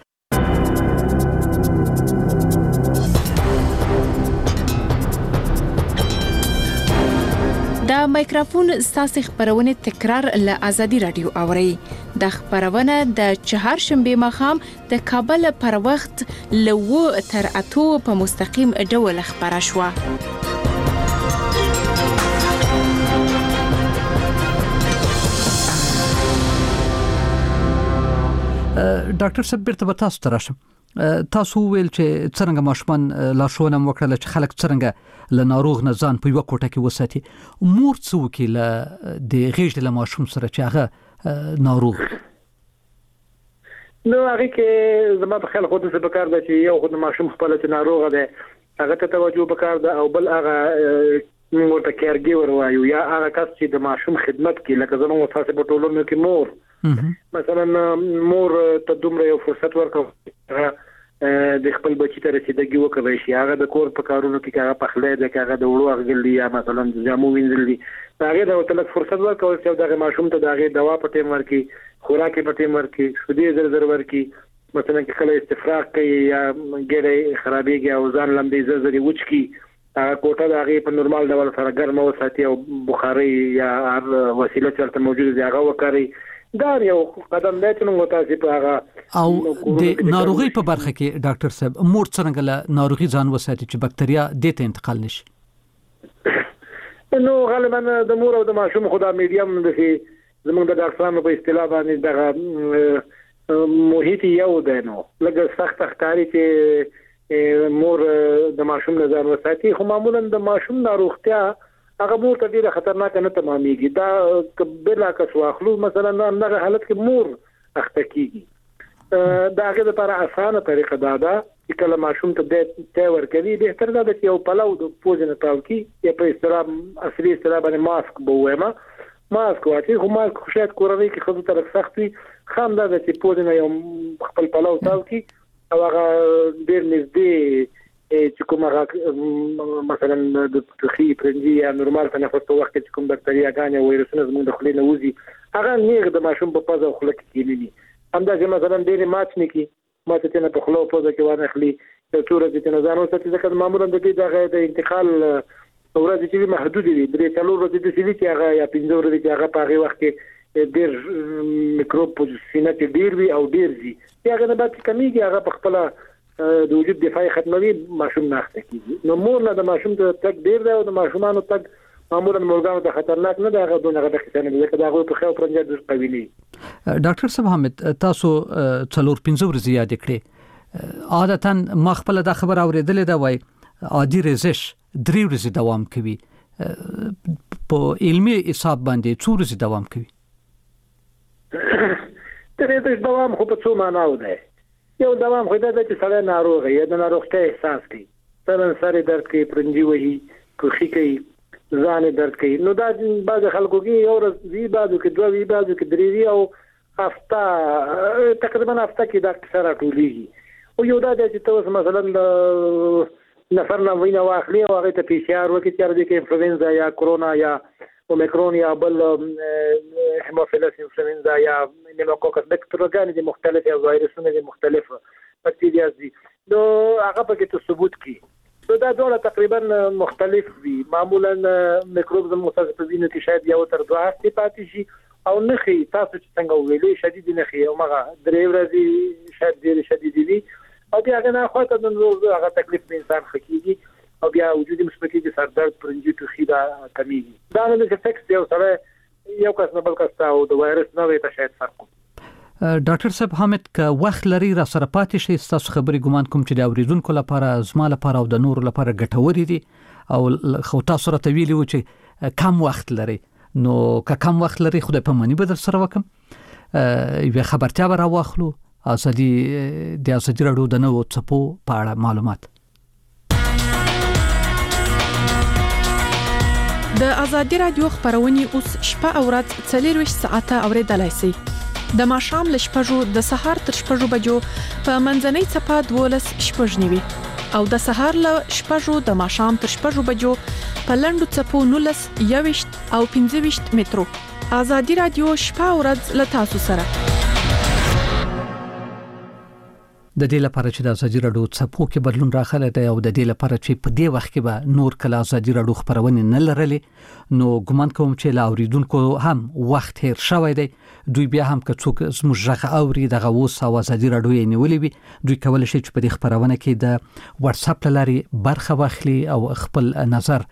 دا مایکروفون ستاسو خبرونه تکرار له ازادي رادیو اوري. د خبرونه د چهارشنبه مخام د کابل پر وخت لو تر اتو په مستقیم ډول خبره شوه. ډاکټر صاحب بیرته به تاسو ته راشم. تاسو ویل چې څنګه ماشومان لارښوونه وکړه چې خلک څنګه له ناروغ نه ځان په یو کوټه کې وساتي. مور څه وکړي له د غېږ له ماشوم سره چې هغه ناروغ؟ نو هغه کې زما په خیال خو د څه په کار ده چې یو خو د ماشوم خپل چې ناروغ ده هغه ته توجه وکړ ده او بل هغه موږ ته کېرګیور وایو یا هغه کس چې د ماشوم خدمت کوي لکه زموږ تاسو په ټولنه کې مور مثلا مور ته دومره یو فرصت ورکړي د خپل بچی ته رسیدګي وکړي شي. هغه د کور په کارونو کې هغه پخلې ده هغه د وړو اغلی یا مثلا جامو وینځلي هغه د وتلک فرصت ورکول چې دغه ماشوم ته دغه دوا په ټیم ورکړي خوراک په ټیم ورکړي سودي زر زر ورکړي مثلا کې کله استفراغ کوي یا ګړې خرابېږي او ځان لمبي زر زر وچکی هغه کوټه دغه په نورمال ډول سره ګرمه وساتي او بخاري یا هر وسیله چې موجوده دی هغه وکړي. دا یو قدم دی چې موږ تاسو په هغه او د ناروغي په برخه کې ډاکټر صاحب مور څنګه له ناروغي ځان وساتي چې بکټریا د ته انتقال نشي؟ نو غالبا د مور او د ماشوم خدا میډیم د زموږ د ډاکټرانو په اصطلاح باندې دغه محیط یو دی. نو لکه سخت ښکاری چې مور د ماشوم نه ځان وساتي خو معمولا د ماشوم ناروغتیا هغه مور ته ډیره خطرناک نه تمامېږي. دا بلا کس واخلو مثلا دغه حالت کې مور اخته کیږي. دا هغه لپاره اسانه طریقه دا ده چې کله ماشوم ته د ته ورکړي به تر دا چې یو پلاو د پوزنه تاو کی یا په اصطلاح اصلي اصطلاح باندې ماسک بوېما ماسک واچي خو ماسک خو شاید کورنۍ کې خود تر سخت وي خام دا چې پوزنه یو خپل پلاو تاو کی او هغه ډیر نږدې چې کومه مثلا د ټوخي پرنجي یا نورمال تنفس په وخت کې کوم بکټریاګان او وایرسونه زموږ د خولې نه وځي هغه نیغ د ماشوم په پزه خله کې کېږي. همدا چې مثلا ډېر ماچ نه کی ماته ته نه په خله په پزه کې وانه خلی د تور د تنه ځانو ته ځکه معمولا د دې دغه د انتقال ورځ چې محدود دي درې څلور ورځې د سړي چې هغه یا پنځه ورځې چې هغه په هغه وخت کې ډېر میکروب په سینه کې ډېر وي او ډېر زی هغه نه بعد کمیږي هغه په خپل د وجود دفاعي ختموي ماشوم نه اخته کیږي. نو مور نه د ماشوم ته تک ډیر دی او د ماشومانو تک معمولا مورګانو ته خطرناک نه دی هغه دونه غږ څنګه دی چې دا غو په خو پرنګ د قوی نه. ډاکټر صاحب حامد تاسو څلور پنځه ورځې یاد کړې عادتاً ما خپل دا خبر اوریدلې دا وای عادي رزش درې ورځې دوام کوي په علمي حساب باندې څو ورځې دوام کوي؟ درې ورځې دوام خو په څو معنا وده یو دوام خو دا چې سړی ناروغ یا د ناروغتیا احساس کوي مثلا سر درد کوي پرنجي وهي کوخي کوي ځان درد کوي. نو دا بعض خلکو کې یو ورځ وی بعضو کې دوه وی بعضو کې درې وی او هفته تقریبا هفته کې دا سره ټولېږي او یو دا چې تاسو مثلا نفر نه وینه واخلي او هغه ته پی سی آر وکړي چې د انفلوئنزا یا کرونا یا اومیکرون یا بل هیموفیلس انفلوئنزا یا نیموکوکس بکټریاګان دي مختلف او وایرسونه دي مختلف بکټریا دي نو هغه په کې ثبوت کی نو دا ډول تقریبا مختلف وي. معمولا میکروب د مصاص په وینه کې شاید یو تر دوه هفتې پاتې شي او نخي تاسو چې څنګه ویلې شدید نخي او مغه درې ورځې شاید ډېر شدید دي او بیا هغه خاطر د هغه تکلیف په انسان خکېږي او بیا وجودي مثبتي د سر درد پرنجي ټوخي دا کمیږي. دا نه چې فکس یو سره یو کس نه بل کس او د وایرس نه وي ته شاید فرق. ډاکټر صاحب حامد که وخت لري را سره پاتې شي تاسو خبري ګمان کوم چې د اوریدونکو لپاره زما لپاره او د نورو لپاره ګټوري دي او خو تاسو راته ویلي و چې کم وخت لري نو که کم وخت لري خدای په معنی بدل سره وکم یو خبرتیا به راوخلو ازادي د ازادي راډیو د نوو څپو په اړه معلومات. د ازادي راډیو خبرونه اوس شپه او ورځ څلور ساعته اوریدلای شئ. د ماښام له شپږو د سهار تر شپږو بجو په منځنۍ څپه دولس شپږ نیوي او د سهار له شپږو د ماښام تر شپږو بجو په لنډو څپو نولس یويشت او پنځه ویشت مترو. ازادي راډیو شپه او ورځ له تاسو سره. د دې لپاره چې د ازادي راډیو څپو کې بدلون راغلی دی او د دې لپاره چې په دې وخت کې به نور کله ازادي راډیو خبرونه نه لرلې نو ګمان کوم چې لا اوریدونکو هم وخت هیر شوی دی. دوی بیا هم که څوک زموږ غږ اوري دغه اوس او ازادي راډیو یې نیولې وي دوی کولای شي چې په دې خبرونه کې د واتس اپ لاري برخه واخلي او خپل نظر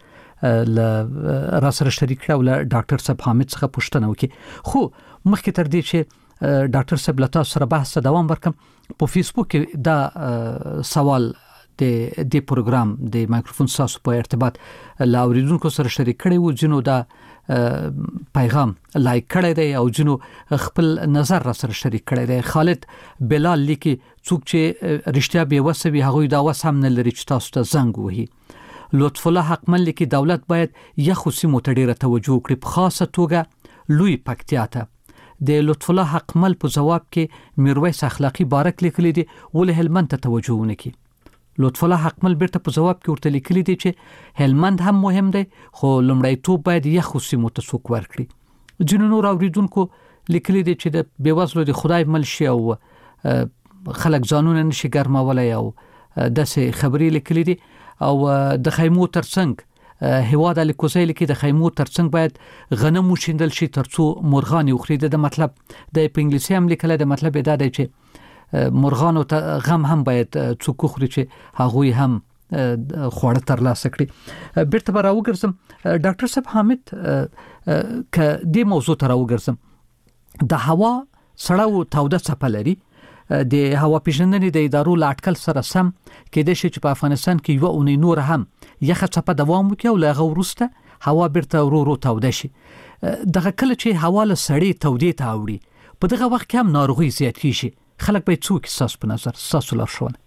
ل را سره شریک کړي او له ډاکټر صاحب حامد څخه پوښتنه وکړي. خو مخکې تر دې چې ډاکټر صاحب له تاسو سره بحث دوام ورکم په فیسبوک کې دا سوال د دې پروګرام د مایکروفون ساسو په ارتباط لا اوریدونکو سره شریک کړي وو جنو دا پیغام لایک کړی دی او جنو خپل نظر را سره شریک کړی دی. خالد بلال لیکي څوک چې رښتیا به وسوي هغه دا وس هم نه لري چې تاسو ته زنګ وهي. لطف الله حقمل لیکي دولت باید یخ خصوصي متډیره توجه وکړي په خاصه توګه لوی پکتیا ته. د لطف الله حقمل په جواب کې میرویس اخلاقی بارک لیکلی دی ولې هلمند ته توجه ونکړي. لطف الله حقمل بیرته په جواب کې ورته لیکلی دی چې هلمند هم مهم دی خو لومړیتوب باید یخ خصوصي متسوق ورکړي. جنونو نور اوریدونکو لیکلی دی چې د بیوزلو د خدای ملشي او خلک ځانونه نشي ګرمولای او داسې خبرې لیکلی دی او د خیمو ترڅنګ هواد علی کوزیل کې د خیمو ترڅنګ باید غنم وشیندل شي ترڅو مرغان وخوري. د مطلب د په انګلیسي هم لیکل د مطلب دا دی چې مرغانو ته غم هم باید څوک خوري چې هغه هم خوړه ترلاسه کړي. بیرته به راوګرځم ډاکټر صاحب حامد ک دې موضوع ته راوګرځم د هوا سړه او تاوده څپه لري د هوا پیژندنې د ادارو لاټکل سره سم کېدای شي چې په افغانستان کې یو اونۍ نور هم یخه څپه دوام وکړي او لغه ورسته هوا بیرته ورو ورو تاوده شي. دغه کله چې هوا له سړې تودې ته اوړي په دغه وخت کې هم ناروغي زیات کیږي. خلک به څوک احساس په نظر تاسو لارښوونه.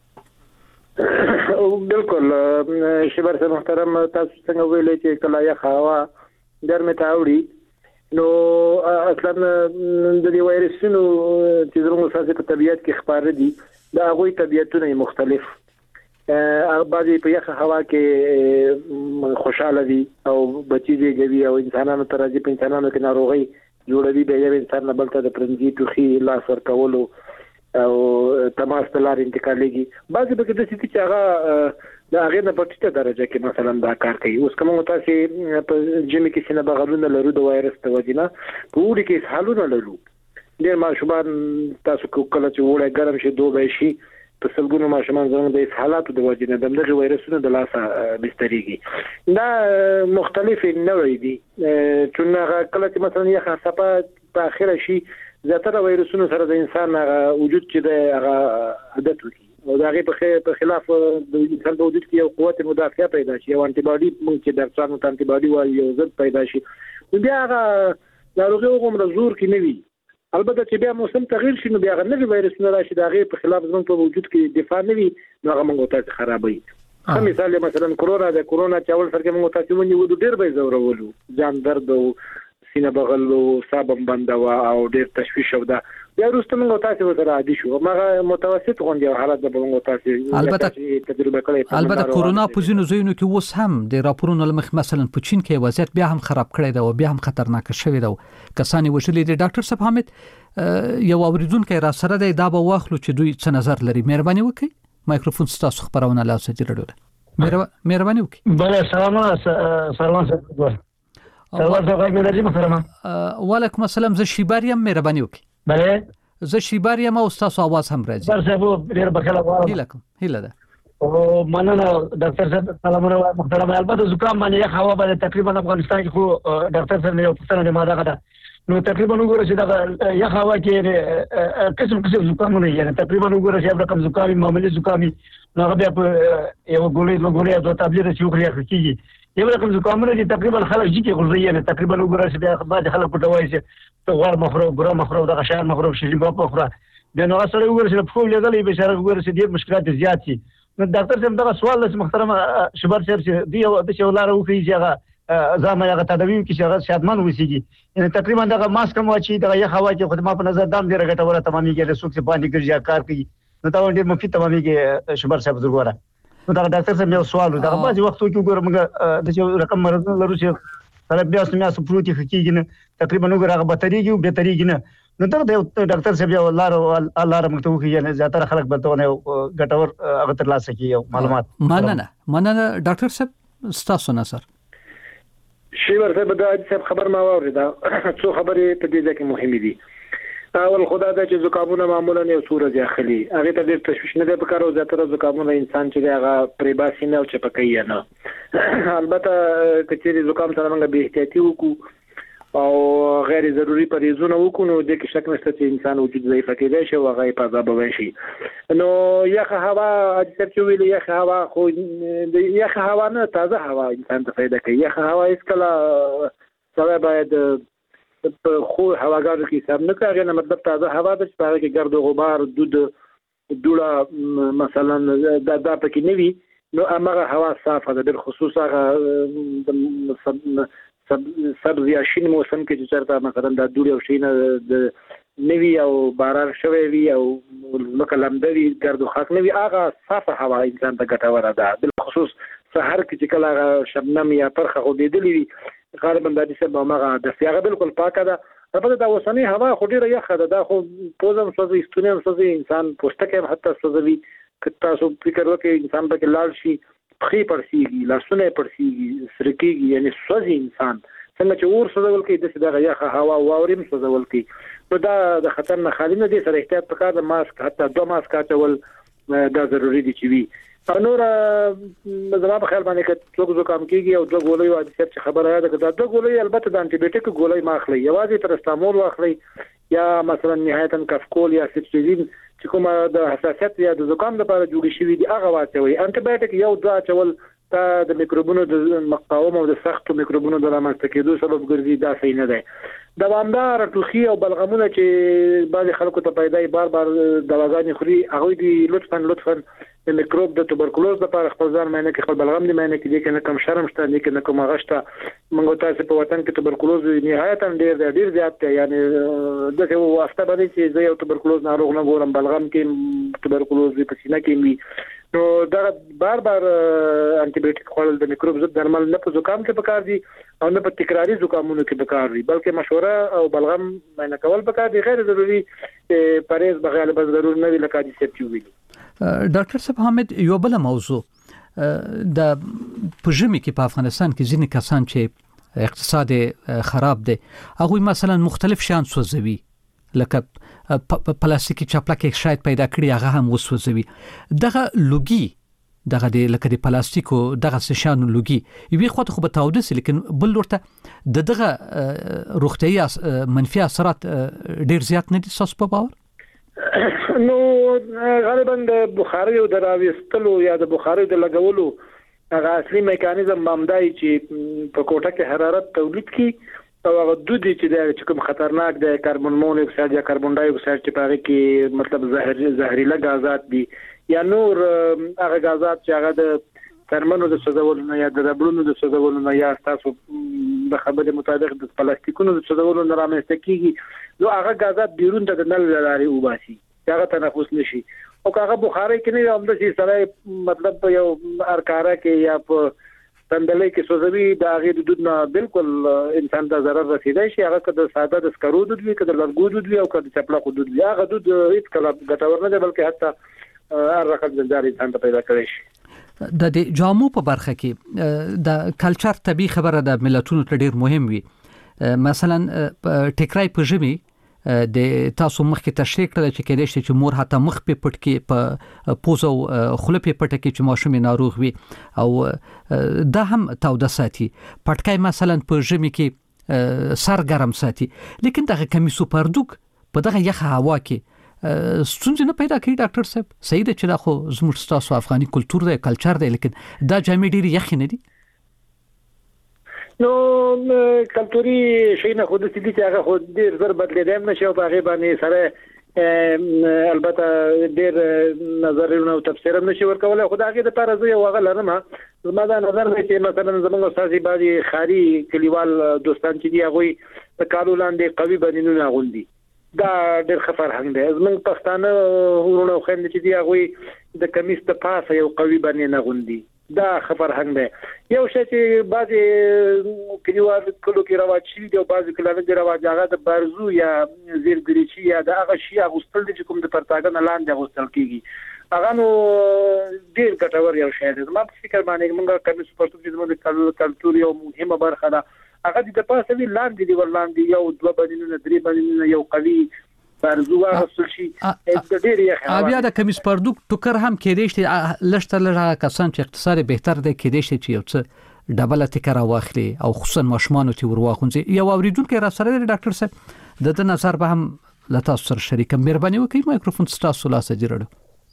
بالکل شبر سره محترم تاسو څنګه ویلې چې کله یخه هوا ګرمه ته اوړي نو اصلا د دې وایرسونو چې زموږ اساسي په طبيعت کې خبره دي دا غوي طبيعتونه مختلف بعضي په یخه هوا کې خوشاله دي او بچي دي او انسانانو ته راځي په انسانانو کې ناروغي جوړوي به یو انسان نه بلته د پرنځي توخي لاس ورکولو او تماس تلار انتقالېږي. بعضي به د ستې چې هغه دا هغه نه په ټیټه درجه کې مثلا دا کار کوي. اوس کوم تاسو په جمی کې سینه بغلونه لرو د وایرس ته وجینا په وړي کې حالونه لرو ډېر ماشومان تاسو کله چې وړه ګرم شي دوه شي په سلګونو ماشومان زموږ د حالاتو د وجینا دغه وایرسونه د لاسه بستريږي. دا مختلف نوعي دي چې نه کله چې مثلا یې خاصه په اخر شي زیاتره وایرسونه سره د انسان وجود چې د عادت وکړي او دا غي په خلاف د انسان د وجود کې یو قوت مدافعه پیدا شي او انټي باډي مونږ چې درڅانو ته انټي باډي وایي یو ضد پیدا شي بیا هغه ناروغي وګم رزور کې نوي. البته چې بیا موسم تغیر شي نو بیا هغه نوي وایرسونه راشي دا غي په خلاف زموږ په وجود کې دفاع نوي نو هغه موږ ته خرابوي. هم مثال مثلا کرونا د کرونا چې اول سره کې موږ تاسو ونی ودو ډیر به زورولو ځان درد او سینه بغل او صابم بندوا او ډیر تشویش او دا بیا وروسته موږ تاسو سره عادي شو مګر متوسط غونډه حالت د موږ تاسو البته تجربه کړې البته کرونا په ځینو ځایونو کې اوس هم د راپورونو لمخ مثلا په چین کې وضعیت بیا هم خراب کړی دی او بیا هم خطرناک شوی دی. کسانی وشلې د ډاکټر صاحب حامد یو اوریدونکو را سره دی دا به واخلو چې دوی څه نظر لري. مهرباني وکړئ مایکروفون ستاسو خبرونه لاسه دي راډیو مهرباني وکړئ. بله سلام سلام سلام وعلیکم السلام. زه شیباریم مهرباني وکړئ. بله زه شیباریم او تاسو आवाज هم راځي. بر صاحب ډیر بخښنه غواړم. هیله کوم هیله ده او مننه ډاکټر صاحب سلامونه محترم. البته زکام باندې یخ هوا باندې تقریبا افغانستان کې خو ډاکټر صاحب یو پوښتنه ما دغه نو تقریبا وګورئ چې دا یخ هوا کې قسم قسم زکامونه یې تقریبا وګورئ چې رقم زکامي معمولی زکامي نو هغه بیا یو ګولې نو ګولې د تابلیر چې وکړي کیږي یو رقم زکامونه چې تقریبا خلک جې کې غوړي نه تقریبا وګورئ چې بیا بعد خلک پټوي چې ته غوړ مخرو ګره مخرو دغه شان مخرو شي په مخرو د نو اصل وګورئ چې په لګلې به شرک وګورئ چې ډېر مشکلات زیات شي. نو ډاکټر صاحب دا سوال لس محترم شبر صاحب چې دی د شولار او کې چې زما هغه تدوین کې چې هغه شادمان وسیږي یعنی تقریبا دا ماسک مو چې دا یخ هوا کې خدمت په نظر دام ډیره ګټوره تمامي کې د سوق څخه باندې ګرځي کار کوي نو دا ډیر مفید تمامي کې شبر صاحب زګوره. نو دا ډاکټر صاحب یو سوال دا بعضي وختو کې ګورم د چې رقم مرز لرو چې سره بیا سمیا سپروتي خکېږي نه تقریبا نو هغه بهتريږي به تريږي نه نو دا ډاکټر صاحب یو الله الله رحمت وکړي نه زیاتره خلک بلته نه ګټور هغه تر لاسه کې معلومات. مننه مننه ډاکټر صاحب ستاسو نظر. شیور صاحب دا صاحب خبر ما واورېدا څو خبرې په دې ځکه مهمې دي. اول خدای دا چې زکامونه معمولا یو سورج اخلي هغه ته ډېر تشویش نه دی پکارو زیاتره زکامونه انسان چې هغه پریباسي نه او چې پکې نه البته کچېری زکام سره موږ به احتیاطي وکړو او غیر ضروري پریزونه وکړو د کې شک نشته چې انسان وجود ضعیف کېدای شي او هغه په عذاب وشي. نو یخ هوا اجازه چې ویل یخ هوا خو د یخ هوا نه تازه هوا انسان ته فائدہ کوي. یخ هوا هیڅ کله سره باید په خو هواګانو کې حساب نه کوي نه مطلب تازه هوا د چې کې ګرد او غبار دود دوړه مثلا دا د پکې نه وي نو هغه هوا صافه ده بل خصوص هغه سب سبز یا شین موسم کې چې چرته مثلا د دوړې او شین د نوی او باران شوی وي او مکلم دی ګرد او خاک نوی هغه صافه هوا انسان ته ګټوره ده بل خصوص سحر کې چې کله شبنم یا پرخه خو دیدلی وي غالبا د دې سبب هغه د سیاغه بالکل پاکه ده. په دا اوسنی هوا خو ډیره یخه ده دا خو پوزم سوځي ستونیم سوځي انسان پوستکه حتی سوځوي کته سو فکر وکړي انسان به لاړ شي خې پرسیږي لاسونه پرسیږي سرکیږي یعنی سوځي انسان څنګه چې اور سوځول کوي د دغه یخه هوا واوریم سوځول کوي نو دا د خطر نه خالي نه دي سره احتیاط پکار د ماسک حتی دوه ماسک اچول دا ضروری دي چې وي. نور زما په خیال باندې چې څوک زکام کیږي او دوه ګولۍ او د څه خبره ده دا دوه ګولۍ البته د انټي بیوټیک ګولۍ ماخلي یوازې پرستامول واخلي یا مثلا نهایتا کفکول یا سټریزین چې کومه د حساسیت یا د زکام لپاره جوړ شوی دی هغه واچوي. انټي بیوټیک یو دوه چول تا د میکروبونو د مقاومت او د سختو میکروبونو د رامنځته کېدو سبب ګرځي دا صحیح نه دی. دوامدار ټوخي او بلغمونه چې بعض خلکو ته پیدا بار بار دواګانې خوري هغه دی لطفا لطفا د میکروب د توبرکلوز لپاره خپل ځان مینه کې خپل بلغم دی مینه کې دي کنه کم شرم شته دي کنه کوم غشته موږ تاسو په وطن کې توبرکلوز نهایت ډیر ډیر زیات دی یعنی د څه واسطه باندې چې زه یو توبرکلوز ناروغ نه ګورم بلغم کې توبرکلوز په سینه کې وي نو دا بار بار انټي بیوټیک خورل د میکروب ضد درمل نه په زکام کې پکار دي او نه په تکراری زکامونو کې پکار دي بلکې مشوره او بلغم مینه کول پکار دي غیر ضروري پرهیز بغیر بس ضرور نه وی لکه دي سپټیو وی. ډاکټر صاحب حامد یو بل موضوع د پژمی کې په افغانستان کې ځینې کسان چې اقتصاد خراب دي هغه مثلا مختلف شان سوځوي لکه پلاستیکي چاپلکه شاید پیدا کړی هغه هم وسوځوي دغه لوګي دغه د لکه د پلاستیکو دغه شان لوګي یوه خو ته بتاودس لیکن بل ورته د دغه روغتيي منفي اثرات ډیر زیات نه دي ساس په باور نو غالبا د بخاري او د راويستلو یا د بخاري د لګولو هغه اصلي میکانیزم بامدای چې په کوټه کې حرارت تولید کی او هغه دود چې د کوم خطرناک د کاربن مون اکساید یا کاربن ډای اکساید چې په کې مطلب زهري زهريله غازات دي یا نور هغه غازات چې هغه د ترمنو د سوځولو یا د ربړونو د سوځولو یا تاسو د خبرې مطابق د پلاستیکونو د سوځولو نه رامنځته کیږي نو هغه غازات بیرون ته د نل لارې وباسي هغه تنفس نشي او هغه بخاري کې نه هم د سره مطلب یو ارکاره کې یا په تندلې کې سوځوي د هغه د دود نه بالکل انسان ته ضرر رسیدای شي هغه کده ساده د سکرو دود وي کده لرګو دود وي او کده چپلاخو دود وي هغه دود هیڅ کله ګټور نه دی بلکې حتی هر رقم زندار انسان ته پیدا کوي شي. د جامو په برخه کې د کلچر طبي خبره د ملتونو ته ډیر مهم وي مثلا ټیکرای په ژمي د تاسو مخکې تشریح کړل چې کېدای شي چې مور حتی مخ په پټ کې په پوزو خله په پټ کې چې ماشوم ناروغ وي او دا هم تاوده ساتي پټکای مثلا په ژمي کې سر ګرم ساتي لیکن دغه کمیسو پردوک په دغه یخه هوا کې ستونزې نه پیدا کوي ډاکټر صاحب صحیح ده چې دا خو زموږ تاسو افغاني کلچر دی کلچر دی لیکن دا جامې ډېری یخ نه دي نو کلتوري شي نه خود ستې چې هغه خود ډیر زر بدلیدم نشي او هغه باندې سره البته ډیر نظرونه او تفسیر هم نشي ورکول خو دا هغه د طرز یو هغه لرم زما دا نظر دی چې مثلا زموږ استاد باندې خاري کلیوال دوستان چې دی هغه په کارو لاندې قوي بدنونه غوندي دا ډیر خفر هم دی زموږ پښتانه ورونه خو چې دی هغه د کمیس د پاسه یو قوي باندې نه غوندي دا خبر هم ده یو شی چې بعضی کلیوال کلو کې رواج شي دی او بعضی کلانه دی رواج هغه د برزو یا زیرګریچی یا د هغه شی اغوستل دي چې کوم د پرتاګن لاندې اغوستل کیږي هغه نو ډیر ګټور یو شی دی ما په فکر باندې موږ کوم سپورت چې موږ کلتور یو مهمه برخه ده هغه د پاسه وی لاندې دی ورلاندې یو دوه باندې درې باندې یو قوي برزوه رسول شي د ډیر یخ بیا د کمیس پردوک ټوکر هم کېدې شي لشته لږه کسان چې اقتصاد بهتر دی کېدې شي چې یو څه ډبل تکرا واخلي او خصوصا ماشومان ته ورواخونځي یو اوریدونکو را سره ډاکټر صاحب د د نظر به هم لته سره شریک مهرباني وکړئ مایکروفون ستاسو لا سجرړو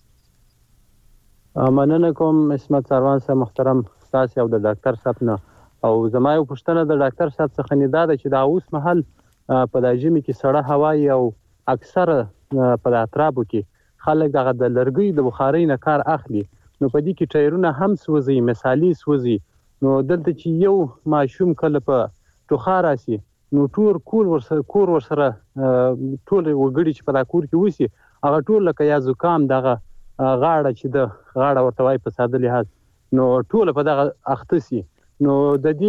مننه کوم اسمت سروان صاحب محترم تاسو او د ډاکټر صاحب نه او زما یو پوښتنه د ډاکټر صاحب څخه نه ده چې دا اوس مهال په داجمي کې سړه هوا او اکثر په اطرافو کې خلک دغه د لرګي د بخارۍ نه کار اخلي نو په دې کې ټایرونه هم سوځي مثالی سوځي نو دلته چې یو ماشوم کله په ټوخا راسي نو ټول کور ورسره کور ورسره ټول وګړي چې په دا کور کې وسی هغه ټول لکه یا زکام دغه غاړه چې د غاړه ورته وای په ساده لحاظ نو ټول په دغه اختصي نو د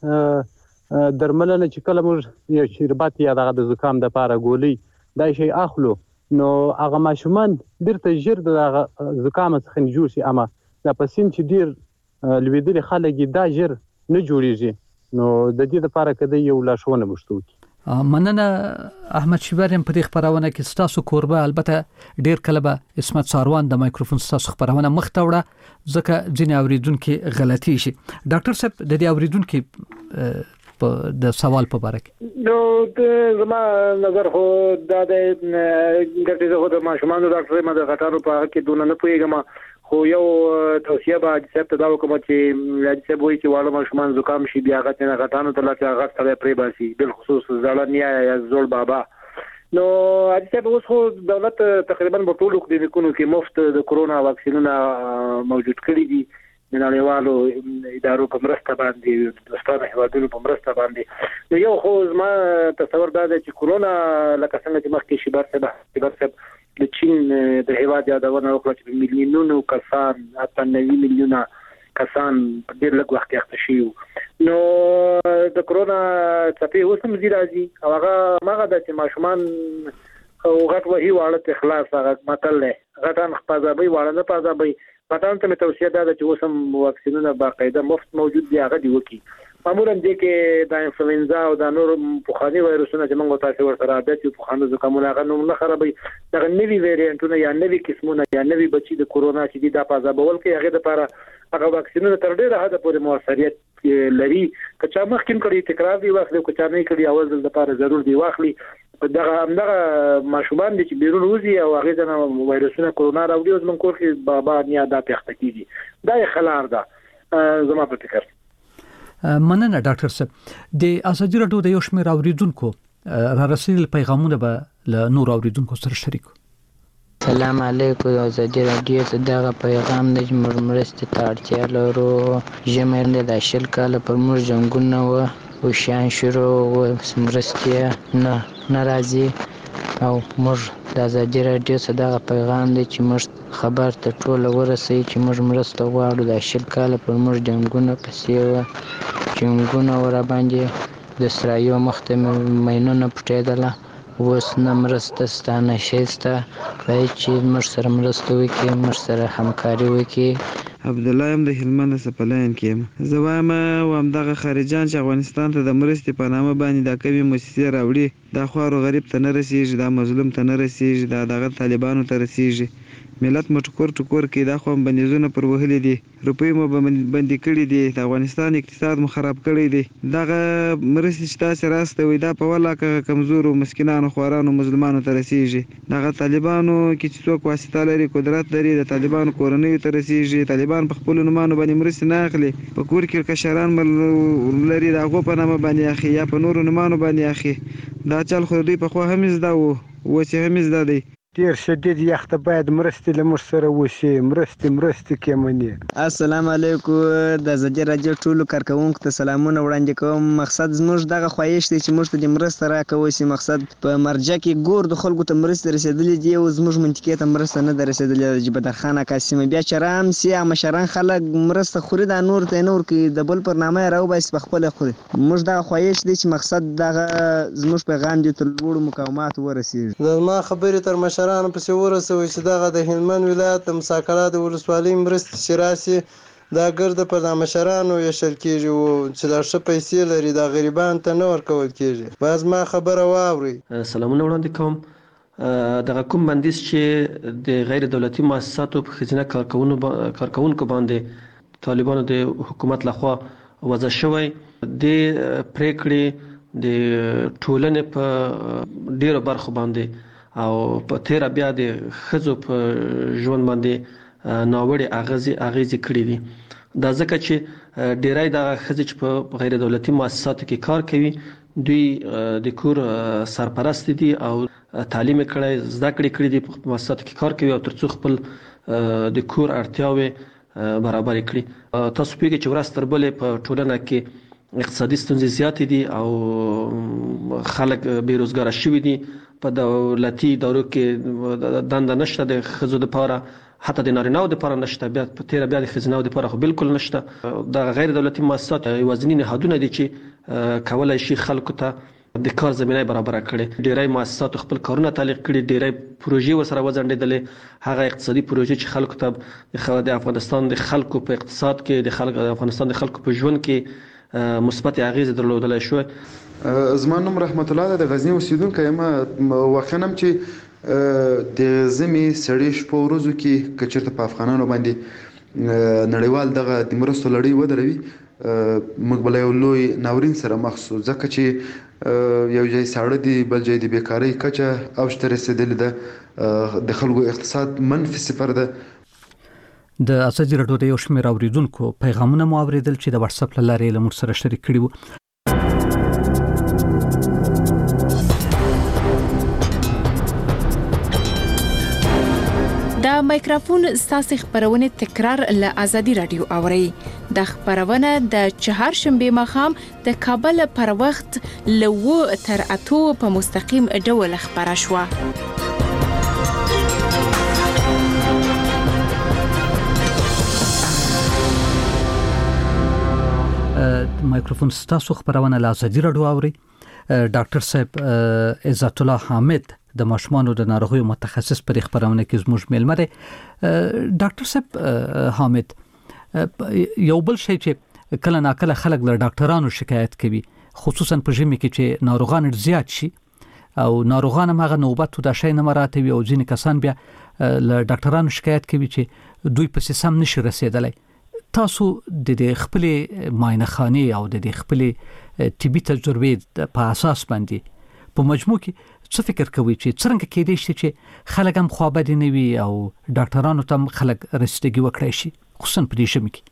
دې درملنه چې کله موږ یو شربت یا دغه د زکام د لپاره ګولۍ دا شي اخلو نو هغه ماشومان بیرته ژر د زکام څخه جوړ شي اما دا پسین چې ډیر لویدلي خلک دا ژر نه جوړیږي نو د دې لپاره کده یو لاشونه مشتو کی مننه احمد شیبریم په دې خبرونه کې ستاسو کوربه البته ډیر کله به اسمت ساروان د مایکروفون ستاسو خبرونه مختوړه ځکه ځینې اوریدونکو غلطي شي ډاکټر صاحب د دې اوریدونکو په د سوال په اړه کې نو د زما نظر هو د ګټه زه د ماشومان ډاکټر ما د غټانو په اړه کې دونه نه پوهیږم خو یو توصیه به چې ته دا وکم چې لږ وایي چې واړه ماشومان زکام شي بیا غټ نه غټانو ته لا غټ سره پرې باسي بل خصوص ځړنیا یا زول بابا نو اځه به اوس خو دولت تقریبا په ټولو کلینیکونو کې مفت د کرونا واکسینونه موجود کړي دي د نړیوالو ادارو په مرسته باندې د ستاسو هیوادونو په مرسته باندې نو یو خو زما تصور دا دی چې کرونا لکه څنګه چې مخکې شي برسه برسه د چین د هیواد یادونه وکړه چې میلیونونو کسان حتی نوي میلیونه کسان په ډېر لږ وخت کې اخته شي نو د کرونا څپې اوس هم زیات راځي او هغه ماغه د چې ماشومان او غټ وਹੀ واړه اخلاص هغه متل له غټان خپازابي واړه نه پازابي پټان ته توصیه ده چې اوس هم واکسینونه باقاعده مفت موجود دي هغه دی وکي معمولا د کې د انفلوئنزا او د نور پوخاني وایروسونه چې موږ تاسو ورسره عادت یو پوخانو زکمونه هغه نو نه خرابوي د نوي ویریانټونه یا نوي قسمونه یا نوي بچي د کورونا چې د پازابول کې هغه لپاره هغه واکسینونه تر ډیره حد پورې موثریت لري که چا مخکې کړي تکرار دی واخلي که چا نه کړي اول ځل لپاره ضرور دی واخلي دغه همدغه ماشومان دي چې بیرون وځي او هغه ځنه وایروسونه کورونا راوړي او زموږ کور کې بابا نیا دا پخته کیږي دا خلار ده زما په فکر مننه ډاکټر صاحب د ازادي راډیو د یو شمېر اوریدونکو را رسیدل پیغامونه به له نور اوریدونکو سره شریک سلام علیکم ازادي راډیو ته دغه پیغام د مرستې ته اړتیا لرو ژمنه د شل کال پر موږ جنګونه و او شان شروع و مرستې نه ناراضي او موږ د ازادي راډیو څخه دغه پیغام دی چې موږ خبر ته ټول ورسي چې موږ مرسته غواړو د شل کال پر موږ جنګونه پسې و جنګونه ور باندې د اسرایل مخته مینونه پټېدله اوس نه مرسته ستانه شيسته وای چې موږ سره مرسته وکړي موږ سره همکاري وکړي عبد الله هم د هلمند سپلاین کې زه وایم و هم دغه خارجان چې افغانستان ته د مرستې په نامه باندې دا کومې موسسې راوړي دا خوارو غریب ته نه رسیږي دا مظلوم ته نه رسیږي دا دغه طالبانو ته رسیږي ملت مو ټکور ټکور کې دا خو هم بندیزونه پر وهلي دي روپۍ مو بندي کړي دي د افغانستان اقتصاد مو خراب کړی دی دغه مرستې چې تاسې راستوئ دا په ولاکه کمزورو مسکینانو خوارانو مظلومانو ته رسیږي دغه طالبانو کې چې څوک واسطه لري قدرت لري د طالبانو کورنیو ته رسیږي طالبان په خپلو نومانو باندې مرستې نه اخلي په کور کې کشران لري د هغو په نامه باندې اخلي یا په نورو نومانو باندې اخلي دا چل خو دوی پخوا هم زده وو اوس یې هم زده دی ډیر شدید یخ ته باید مرستې له موږ سره وشي مرستې مرستې کېمنې السلام علیکم د زجر راجو ټولو کارکونکو ته سلامونه وړاندې کوم مقصد زموږ دغه خواهش دی چې موږ ته د مرسته راکوي سي مقصد په مرجع کې ګور د خلکو ته مرسته رسیدلې دی او زموږ منطقې ته مرسته نه رسیدلې د بدرخانه قاسم بیا چرام سي مشران خلک مرسته خوري د نور ته نور کې د بل پر نامه راو بس په خپل خوري موږ دغه خواهش دی چې مقصد دغه زموږ پیغام دی تر لوړ مقامات ورسیږي زما خبرې تر مشران پسې ورسوي چې دغه د هلمند ولایت د مساکله د ولسوالۍ مرستې چې راسي دا ګرده پر د مشرانو ویشل کېږي او چې دا ښه پیسې لري دا غریبانو ته نه ورکول کېږي باز ما خبره واورئ. سلامونه وړاندې کوم دغه کوم بندیز چې د غیر دولتي مؤسساتو په ښځینه کارکوونکو باندې طالبانو د حکومت لخوا وضع شوی د پریکړې د ټولنې په ډیرو برخو باندې او په تیر بیا د خزو په ژوند باندې ناوړي اغازي اغازي کړی دي دا ځکه چې ډیرای د خزې چې په غیر دولتي مؤسساتو کې کار کوي دوی د کور سرپرست دي او تعلیم کړي زده کړې کړي دي په مؤسساتو کې کار کوي او ترڅو خپل د کور اړتیاوي برابر کړي تاسو پیږئ چې ورځ تر بلې په ټولنه کې اقتصادي ستونزې زیاتې دي او خلک بیروزګار شوي دي په دولتي ادارو کې دنده نشته د ښځو دپاره حتی د نارینه‌و دپاره نشته بیا په تیره بیا د ښځینه‌و دپاره خو بالکل نشته د غیر دولتي مؤسسات یوازیني نهادونه دي چې کولی شي خلکو ته د کار زمینه برابره کړي ډیری مؤسسات خپل کارونه تعلیق کړي ډیری پروژې ورسره وځنډېدلې هغه اقتصادي پروژې چې خلکو ته د افغانستان د خلکو په اقتصاد کې د خلکو د افغانستان د خلکو په ژوند کې مثبت اغیزه درلودلای شو. زما نوم رحمت الله د غزنی اوسیدونکی یم واقعا هم چې د زمي سړی شپه ورځو کې کچرته په افغانانو باندې نړیوال دغه د مرستو لړۍ ودروي موږ بل یو لوی ناورین سره مخ شو ځکه چې یو ځای ساړه دی بل ځای د بیکاری کچه اوج ته رسیدلې ده د خلکو اقتصاد منفي صفر ده. د ازادي راډیو د یو شمېر اوریدونکو پیغامونه مو اوریدل چې د واتس اپ له لارې له موږ سره شریک کړي وو. د مایکروفون ستاسو خبرونه تکرار له ازادي راډیو اوري د خبرونه د چهارشنبه مخام د کابل پر وخت لو تر اتو په مستقیم ډول خبره شوه. مایکروفون ستاسو خبرونه له ازادي راډیو اوري. ډاکټر صاحب عزت الله حامد د ماشومانو د ناروغیو متخصص پر خبرونه کې زموږ میلمه دی. ډاکټر صاحب حامد یو بل شی چې کله ناکله خلک له ډاکټرانو شکایت کوي خصوصا په ژمي کې چې ناروغان زیات شي او ناروغان هغه نوبت د شي نه مراتب او ځینې کسان بیا له ډاکټرانو شکایت کوي چې دوی په سم نشي رسیدلای. تاسو د خپل معاینه خانه او د خپل طبي تجربې په اساس باندې په مجموع کې څه فکر کوي چې څنګه کېدای شي چې خلک هم خوابد نه وي او ډاکټرانو ته خلک رسیدګي وکړي شي خصوصا په دې شمه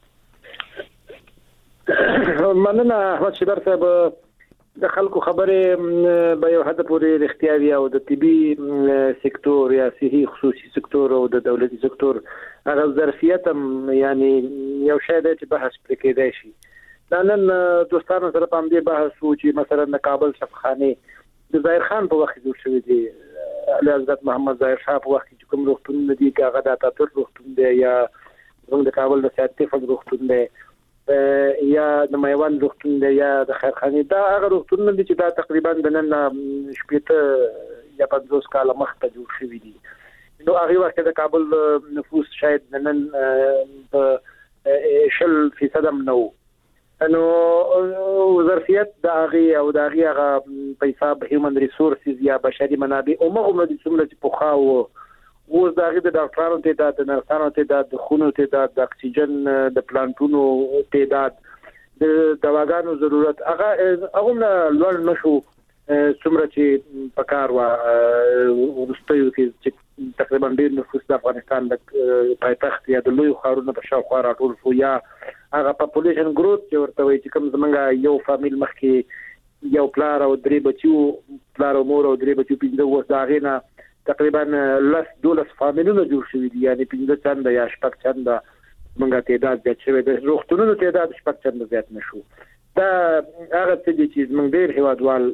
کې. مننه احمد شبر صاحب د خلکو خبره به یو حد پورې اختیاري او د طبي سکتور یا صحي خصوصي سکتور او د دولتي سکتور هغه ظرفیت هم یعنی یو شی دی چې بحث پرې کېدای شي. دا نن دوستانو سره په همدې بحث وو چې مثلا د کابل شفاخانه د ظاهر خان په وخت جوړ شوی دی علي حضرت محمد ظاهر شاه په وخت کې کوم روغتون دی هغه د اتاتورک روغتون دی یا زموږ د کابل د سیادت فضل روغتون دی یا د میوند روغتون دی یا د خیرخانه دا هغه روغتون دی چې دا تقریبا د نن شپږ یا پنځوس کال مخکې جوړ شوی دی. نو هغه وخت د کابل نفوس شاید نن په شل فیصد هم نو نو ظرفیت د هغه او د هغه په حساب هیومن ریسورسز یا بشري منابع او مغمره د څومره چې په خاو اوس د هغه د ډاکټرانو تعداد د نرسانو تعداد د خونو تعداد د اکسیجن د پلانټونو تعداد د دواګانو ضرورت هغه هغه لوړ نشو څومره چې په کار وا ورستیو کې تقریبا ډیر نفوس د افغانستان د پایتخت یا د لوی خارونو په شاوخوا راټول شو یا هغه پاپولیشن ګروث چې ورته وایي چې کوم زمونږ یو فامیل مخکې یو پلار او درې بچیو پلار او مور او درې بچیو پنځه وس دا غینا تقریبا لس دولس فامیلونه جوړ شوي دي یعنی پنځه چنده یا شپږ چنده موږ تعداد زیات شوی د روغتونونو تعداد شپږ چنده زیات نشو دا هغه څه چې موږ ډیر هیوادوال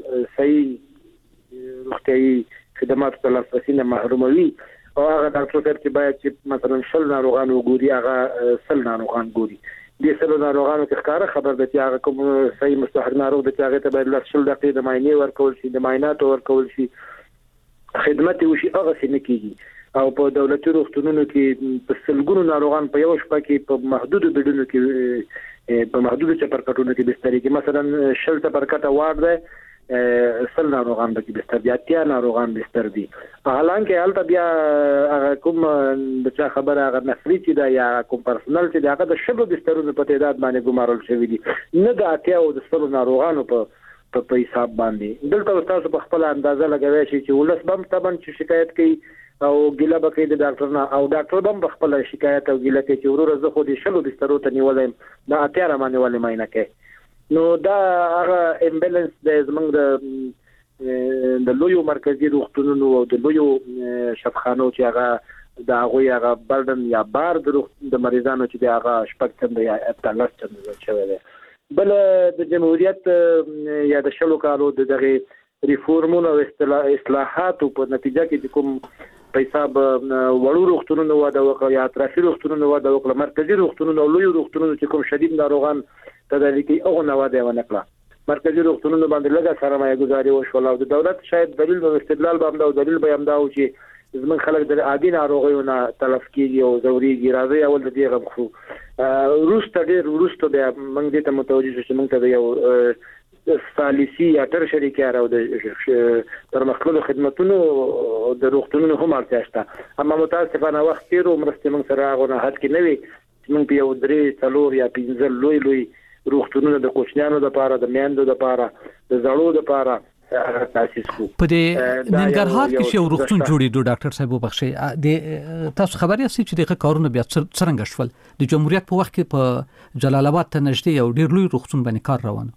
صحیح روغتیايي خدماتو ته لاسرسي نه محروموي او هغه ډاکټر صاحب چې باید چې مثلا شل ناروغان وګوري هغه سل ناروغان ګوري د سل ناروغانو کې ښکاره خبر ده چې هغه کوم صحیح مستحق ناروغ د هغه ته باید لس شل دقیقې د معاینې ورکول شي د معایناتو ورکول شي خدمت وشي هغه څه نه کیږي او په دولتي روغتونونو کې په سلګونو ناروغان په یو شپه کې په محدودو بیډونو کې په محدودو چپرکټونو کې بسترې کې مثلا شل چپرکټه وارد ده سل ناروغان به کې بستر دي اتیا ناروغان بستر دي حالانکه حالت بیا هغه کوم د چا خبره هغه نفري چې دا یا کوم پرسونل چې هغه د شلو بسترونو په تعداد باندې ګمارل شوی دي نه د اتیا او د سل ناروغانو په په حساب باندې دلته تاسو په خپل اندازه لګوي چې ولس بم تبن چې شکایت کوي او ګیله بکې د ډاکټر نه او ډاکټر بم په خپل شکایت او ګیله کوي چې ورور زه خو دې شلو بسترو ته نیولم دا اتیا را باندې ولې ماینه کوي نو دا هغه امبالانس د زمنګ د د لویو مرکزی روغتونونو او د لویو شفخانو چې هغه د هغه هغه بردن یا بار د مریضانو چې د هغه شپږ چنده یا اتلس چنده شوی دی بل د جمهوریت یا د شلو کالو دغه ریفورمونو او اصلاحاتو په نتیجه کې کوم په حساب وړو روغتونونو واده وکړ یا اطرافي روغتونونو واده وکړ مرکزی روغتونونو او لوی روغتونونو چې کوم شدید ناروغان تدارکی او نه واده ونه کړه مرکزی روغتونونو باندې لږه سرمایه گذاري وشول او د دولت شاید دلیل او استدلال باندې او دلیل به هم دا و چې زمون خلک د عادي ناروغیونو تلف کیږي او ضروري راځي اول د دې غو روسته ډیر روسته به موږ دې ته متوجه شو موږ ته یو ثالثي یا ترشري کار او د پرمختللو خدماتونو د روغتونونو هم اړتیا شته اما متاسفانه وخت تیر او مرسته موږ سره غوښنه حد کې نه وي موږ په یو درې څلور یا پنځه لوی لوی روغتونونو د کوچنیانو لپاره د میندو لپاره د زړو لپاره تاسیس کو په دې ننګرهار کې یو روغتون جوړېدو ډاکټر صاحب وبخښي د تاسو خبري اسی چې دغه کارونه بیا څنګه شول د جمهوریت په وخت کې په جلال آباد ته نږدې یو ډیر لوی روغتون باندې کار روان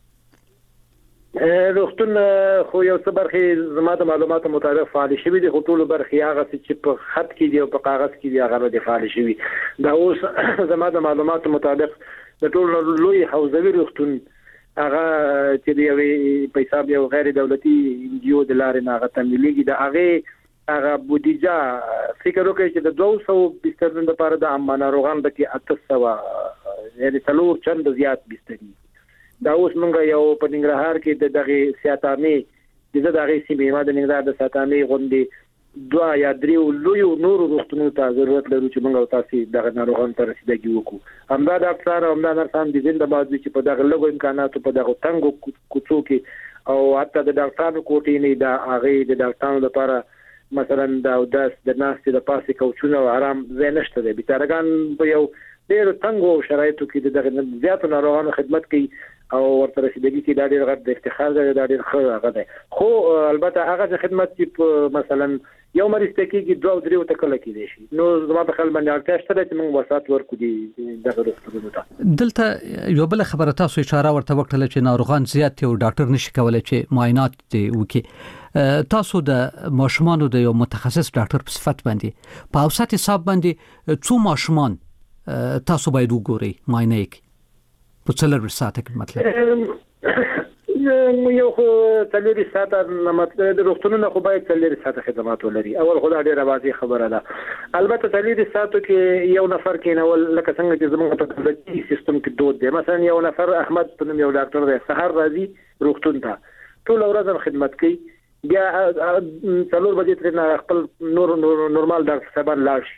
روغتون خو یو څه برخه زما د معلوماتو مطابق فعال شوی دي خو ټول برخه هغه چې په خط کې دی او په کاغذ کې دی هغه د فعال شوی دا اوس زما د معلوماتو مطابق د ټول لوی حوزوي روغتون هغه چې دی په حساب یو غیر دولتي انجیو د لارې نه هغه تمویلېږي د هغه هغه بودیجه فکر وکړي چې د دوه سوه بسترونو لپاره د عامه ناروغان بکې اته سوه یعنی څلور چند زیات بسترې دا اوس موږ یو په ننګرهار کې د دغه سیاتامي د دغه سیمې ما د ننګرهار د سیاتامي غونډې دوا یا درې لوی نور روغتونونو ته ضرورت لرو چې موږ تاسو دغه ناروغانو ته رسیدګي وکړو همدا ډاکټر او همدا نرسان د زنده باد چې په دغه لږو امکاناتو په دغه تنګو کوڅو کې او حتی د ډاکټرانو کوټې نه دا هغه د ډاکټرانو لپاره مثلا دا د د ناستې د پاسې کوچونه او آرام ځای نشته دی بیتارګان په یو ډېر تنګو شرایطو کې دغه زیاتو ناروغانو خدمت کوي او ورته رسیدګي کې دا ډېر غټ د افتخار دی دا ډېر ښه هغه دی خو البته هغه خدمت چې مثلا یو مریض ته کېږي دوه او درې ته کله کېدی شي نو زما په خیال باندې اړتیا شته چې موږ وسات ورکو دي دغه روغتونونو ته دلته یو بل خبره تاسو اشاره ورته وکړه چې ناروغان زیات دي او ډاکټر نشي کولای چې معاینات وکړي تاسو د ماشومانو د یو متخصص ډاکټر په صفت باندې په اوسط حساب باندې څو ماشومان تاسو باید وګورئ معاینه یې په څلور ساعته کې مطلب یو خو تلری ساته مطلب د روغتونونو خو باید تلری ساته خدمات ولري اول خو دا ډیره واضح خبره ده البته تلری ساته کې یو نفر کې نو لکه څنګه چې زموږ په دولتي سیستم کې دود دی مثلا یو نفر احمد په نوم یو ډاکټر دی سحر راځي روغتون ته ټول ورځ خدمت کوي بیا څلور بجې تر نه خپل نور نورمال ډاکټر صاحب لاړ شي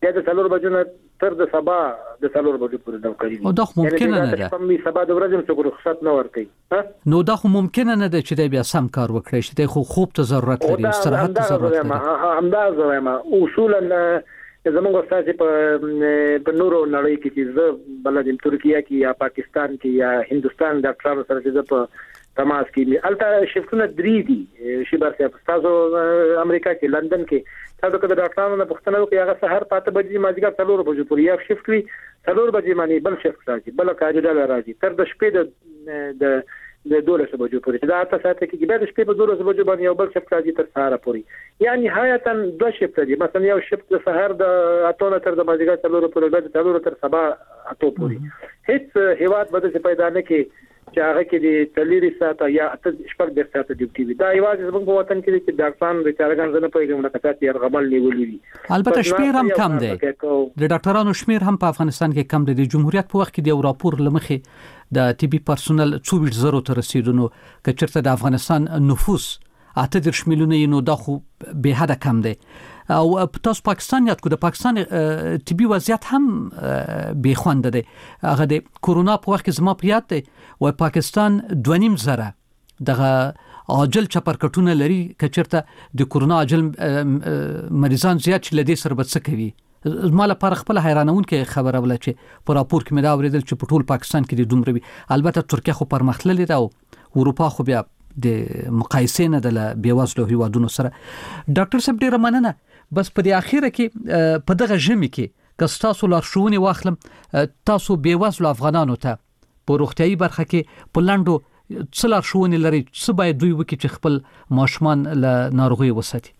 یا د څلور بجو نه تر د سبا د څلور بجو پورې نوکري او دا ممکن نه ده په سبا د ورځې څو رخصت نه ورکړي نو دا خو ممکن نه ده چې بیا سم کار وکړي چې خو خوب ته ضرورت لري استراحت ته ضرورت لري همداز وایم اصولا زموږ استاد په په نورو نړۍ کې چې زه بلدم ترکیه کې یا پاکستان کې یا هندستان د ډاکټرانو سره چې په تماس کې البته شفتونه درې دي شي برسه تاسو امریکا کې لندن کې تاسو کله ډاکټرانو نه پوښتنه وکړئ هغه سحر پاته بجې مازیګر څلور بجې پورې یو شفت وي څلور بجې معنی بل شفت راځي بل کاجدل راځي تر د شپې د د د دولس بجو پورې دا تاسو ته کې به د شپې په دولس بجو باندې یو بل شفت راځي تر سهار پورې یعنی نهایتا دوه شفت دي مثلا یو شفت د سحر د اتو تر د مازیګر څلور پورې د څلور تر سبا اتو پورې هیڅ هیواد بده څه پیدا نه کې چې هغه کې د تلری ساته یا شپږ د ساته ډیوټي وي دا یوازې زموږ په وطن کې چې ډاکټران د چارګان زنه په کومه کتات یې غمل نیولې دي البته شمیر هم کم دی د ډاکټرانو شمیر هم په افغانستان کې کم دی د جمهوریت په وخت کې د راپور لمخې د طبي پرسونل څو زرو ته رسیدونو کچرته د افغانستان نفوس اته د شمیلونه نو دا خو به حد کم دی او تاسو پاکستان یاد کو د پاکستان طبي وضعیت هم به خوند دی هغه د کورونا په وخت کې زما په یاد دی او پاکستان دوه نیم زره دغه عاجل چپرکټونه لري کچرته د کورونا عاجل مریضان زیات چې لدی سره بڅ کوي زما لپاره خپل حیرانون کې خبره ولا چې په راپور کې مې دا اوریدل چې په ټول پاکستان کې د دومره وي البته ترکیه خو پرمختللې ده او اروپا خو بیا د مقایسې نه د بیوازلو هیوادونو سره ډاکټر صاحب ډیره مننه بس په دې اخیره کې په دغه ژمي کې که تاسو لارښوونې واخلم تاسو بیوازلو افغانانو ته په روغتيایي برخه کې په لاندو څه لارښوونې لري څه باید دوی وکړي چې خپل ماشومان له ناروغي وساتي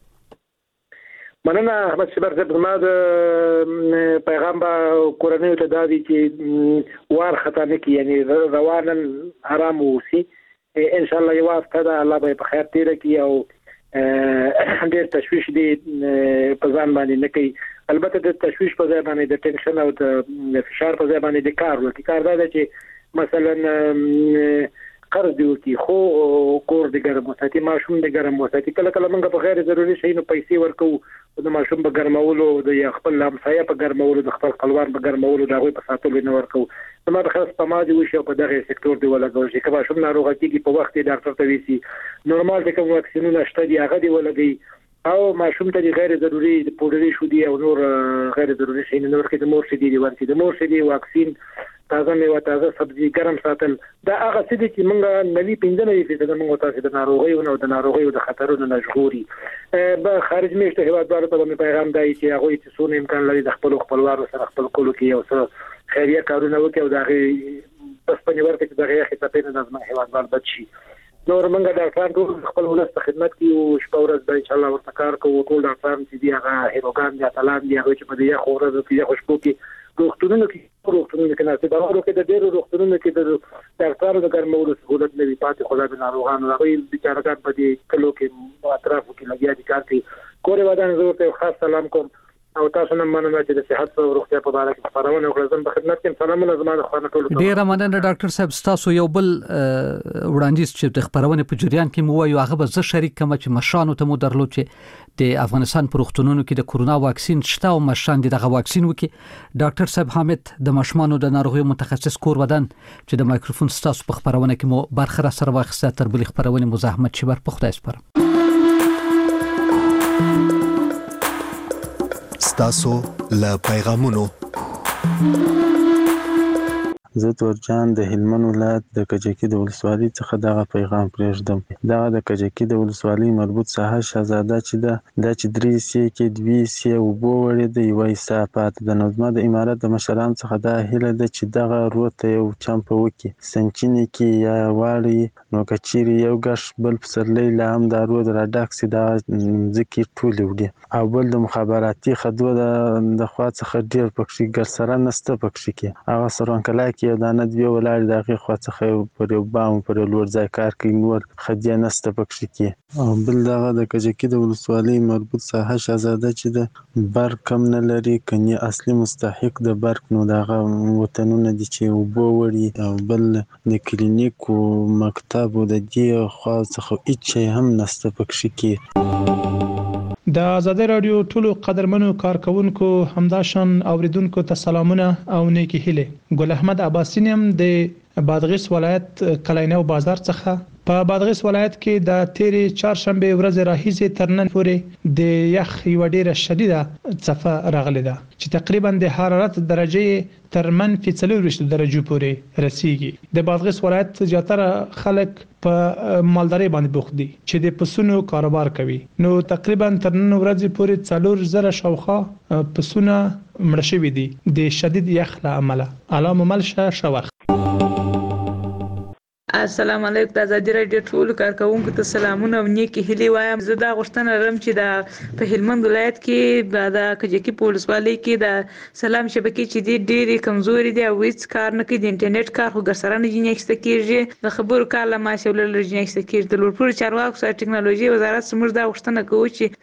مننه احمد شبر صاحب زما د پیغام با کورنۍ ته دا دي چې وار خطا نه کی یعنی روانن آرام وسی ان شاء الله یو وخت دا الله به په خیر تیر کی او ډېر تشویش دي په ځان باندې نه کوي البته د تشویش په ځای باندې د ټینشن او د فشار په ځای باندې د کار وکړي کار دا چې مثلا قرض دی وکي خو کور د ګرم وساتي ماشوم د ګرم وساتي کله کله موږ په غیر ضروري شي نو پیسې ورکو د ماشوم په ګرمولو د خپل لامسایه په ګرمولو د خپل خپلوان په ګرمولو دا غوي په ساتلو نه ورکو نو د خاص په ماده وشي په دغه سکتور دی ولګول شي کله شوم ناروغه کیږي په وخت ډاکټر ته ویسي نورمال د کوم واکسینونه شته دی هغه دی ولګي او ماشوم ته غیر ضروري د پوډري شو دی او نور غیر ضروري شي نه ورکې د مور شي دی ورکې د مور شي دی واکسین تازه میوه تازه سبزی ګرم ساتل دا هغه څه دي چې موږ نوی پنځه فیصد موږ تاسو د ناروغي او د ناروغي او د خطرونو نشغوري به خارج میشته هیوادوالو ته په پیغام دی چې هغه چې څونه امکان لري د خپل خپلوانو سره خپل کولو کې یو څه خیریه کارونه وکړي او دا بس په نیوړ کې دغه خطرونه د ځمکه هیوادوال بچي نور موږ ډاکټران ټول خپل ولست خدمت کوي او شپه ورځ به ان شاء الله ورته کار کوو ټول ډاکټران چې دی هغه هیروګان دي اتلان دي هغه چې په دې خو ورځ کې خوشبو کې روغتونونو کې روغتونونو کې نه دا ورو کې د ډېرو روغتونونو کې د ډاکټرانو د ګرمولو سہولت نه وي پاتې خو د ناروغانو هغه بیچارهګان په دې کلو کې اطرافو کې لګیا دي کار کوي کورې ودان زه ته خاص سلام کوم او تاسو نن مننه چې د صحت او روغتیا په اړه کې خبرونه وکړم په خدمت کې سلامونه زموږ خانه ټول ډیر مننه ډاکټر صاحب تاسو یو بل وړاندیز چې د خبرونه په جریان کې مو وایو هغه به زه شریک کوم چې مشانو ته مو درلود چې د افغانستان پر روغتونونو کې د کورونا واکسین شته او مشان دغه واکسین وکي ډاکټر صاحب حامد د مشمانو د ناروغي متخصص کور ودان چې د مایکروفون تاسو په خبرونه کې مو برخه سره واخیسته تر بل خبرونه مزاحمت شي بر په خدای سپارم تاسو له پیغامونو زه تورجان د هلمند ولایت د کجکی د ولسوالۍ څخه دغه پیغام پرېږدم. دغه د کجکی د ولسوالۍ مربوط ساحه شهزاده چې ده دا چې درې سې کې دوی سې اوبو وړې د یوه حصه پاتې ده. نو زما د امارت د مشرانو څخه دا هیله ده چې دغه رود ته یو چمپه وکړي سنچینې کې یا واړوي نو که چیرې یو ګش بل پسرلی لا هم دا رود را ډک سي دغه ځمکې ټولې وړي او بل د مخابراتي خدو د خوا څخه ډېر پکښې ګرسره نسته پکښې کې هغه سرونکلا کې یو دانه دوی ولاړ د هغې خوا څخه پر یو بام پر یو لوړ ځای کار کوي نور خدیه نسته پکښې کې او بل دغه د کجکي د ولسوالۍ مربوط ساحه شهزاده چې د برق هم نه لري کني اصلي مستحق د برق نو دغه وطنونه دي چې اوبه وړي او بل د کلینیک او مکتب او د دې خوا څخه هیڅ شی هم نسته پکښې کې. د آزادۍ رادیو ټولو قدرمنو کارکونکو همداشان اوریدونکو ته سلامونه او نیکی هیله. ګل احمد عباسی نیم د بادغیس ولایت کلینو بازار څخه. په بادغیس ولایت کې د تیرې چهارشنبه ورځ راهیسې تر نن پورې د یخ یو ډیره شدیده څفه راغلی ده چې تقریبا د حرارت درجه تر منفي څلور درجه پورې رسیږي. د بادغیس ولایت زیاتره خلک په مالداري باندې بوخت دي چې د پسونو کاروبار کوي. نو تقریبا تر نن ورځې پورې څلور زره شاوخوا پسونه مړ شوي دي د شدید یخ له امله. علامه ملشه شوخ. السلام علیکم. د آزادۍ رادیو ټول کارکونکو ته سلامونه او نیکی هیلې وایم. زه دا غوښتنه لرم چې د په هلمند ولایت کې د کجکی پولیسوالۍ کې د سلام شبکې چې د ډېری کمزوري دي او هیڅ کار نه کوي. د انټرنیټ کار خو ګرسره نه جنښت کیږي. د خبرو کار له ماشولل جنښت کیږي. د لوړپوړي چارواکو سره ټکنالوژي وزارت سمور دا غوښتنه کوي چې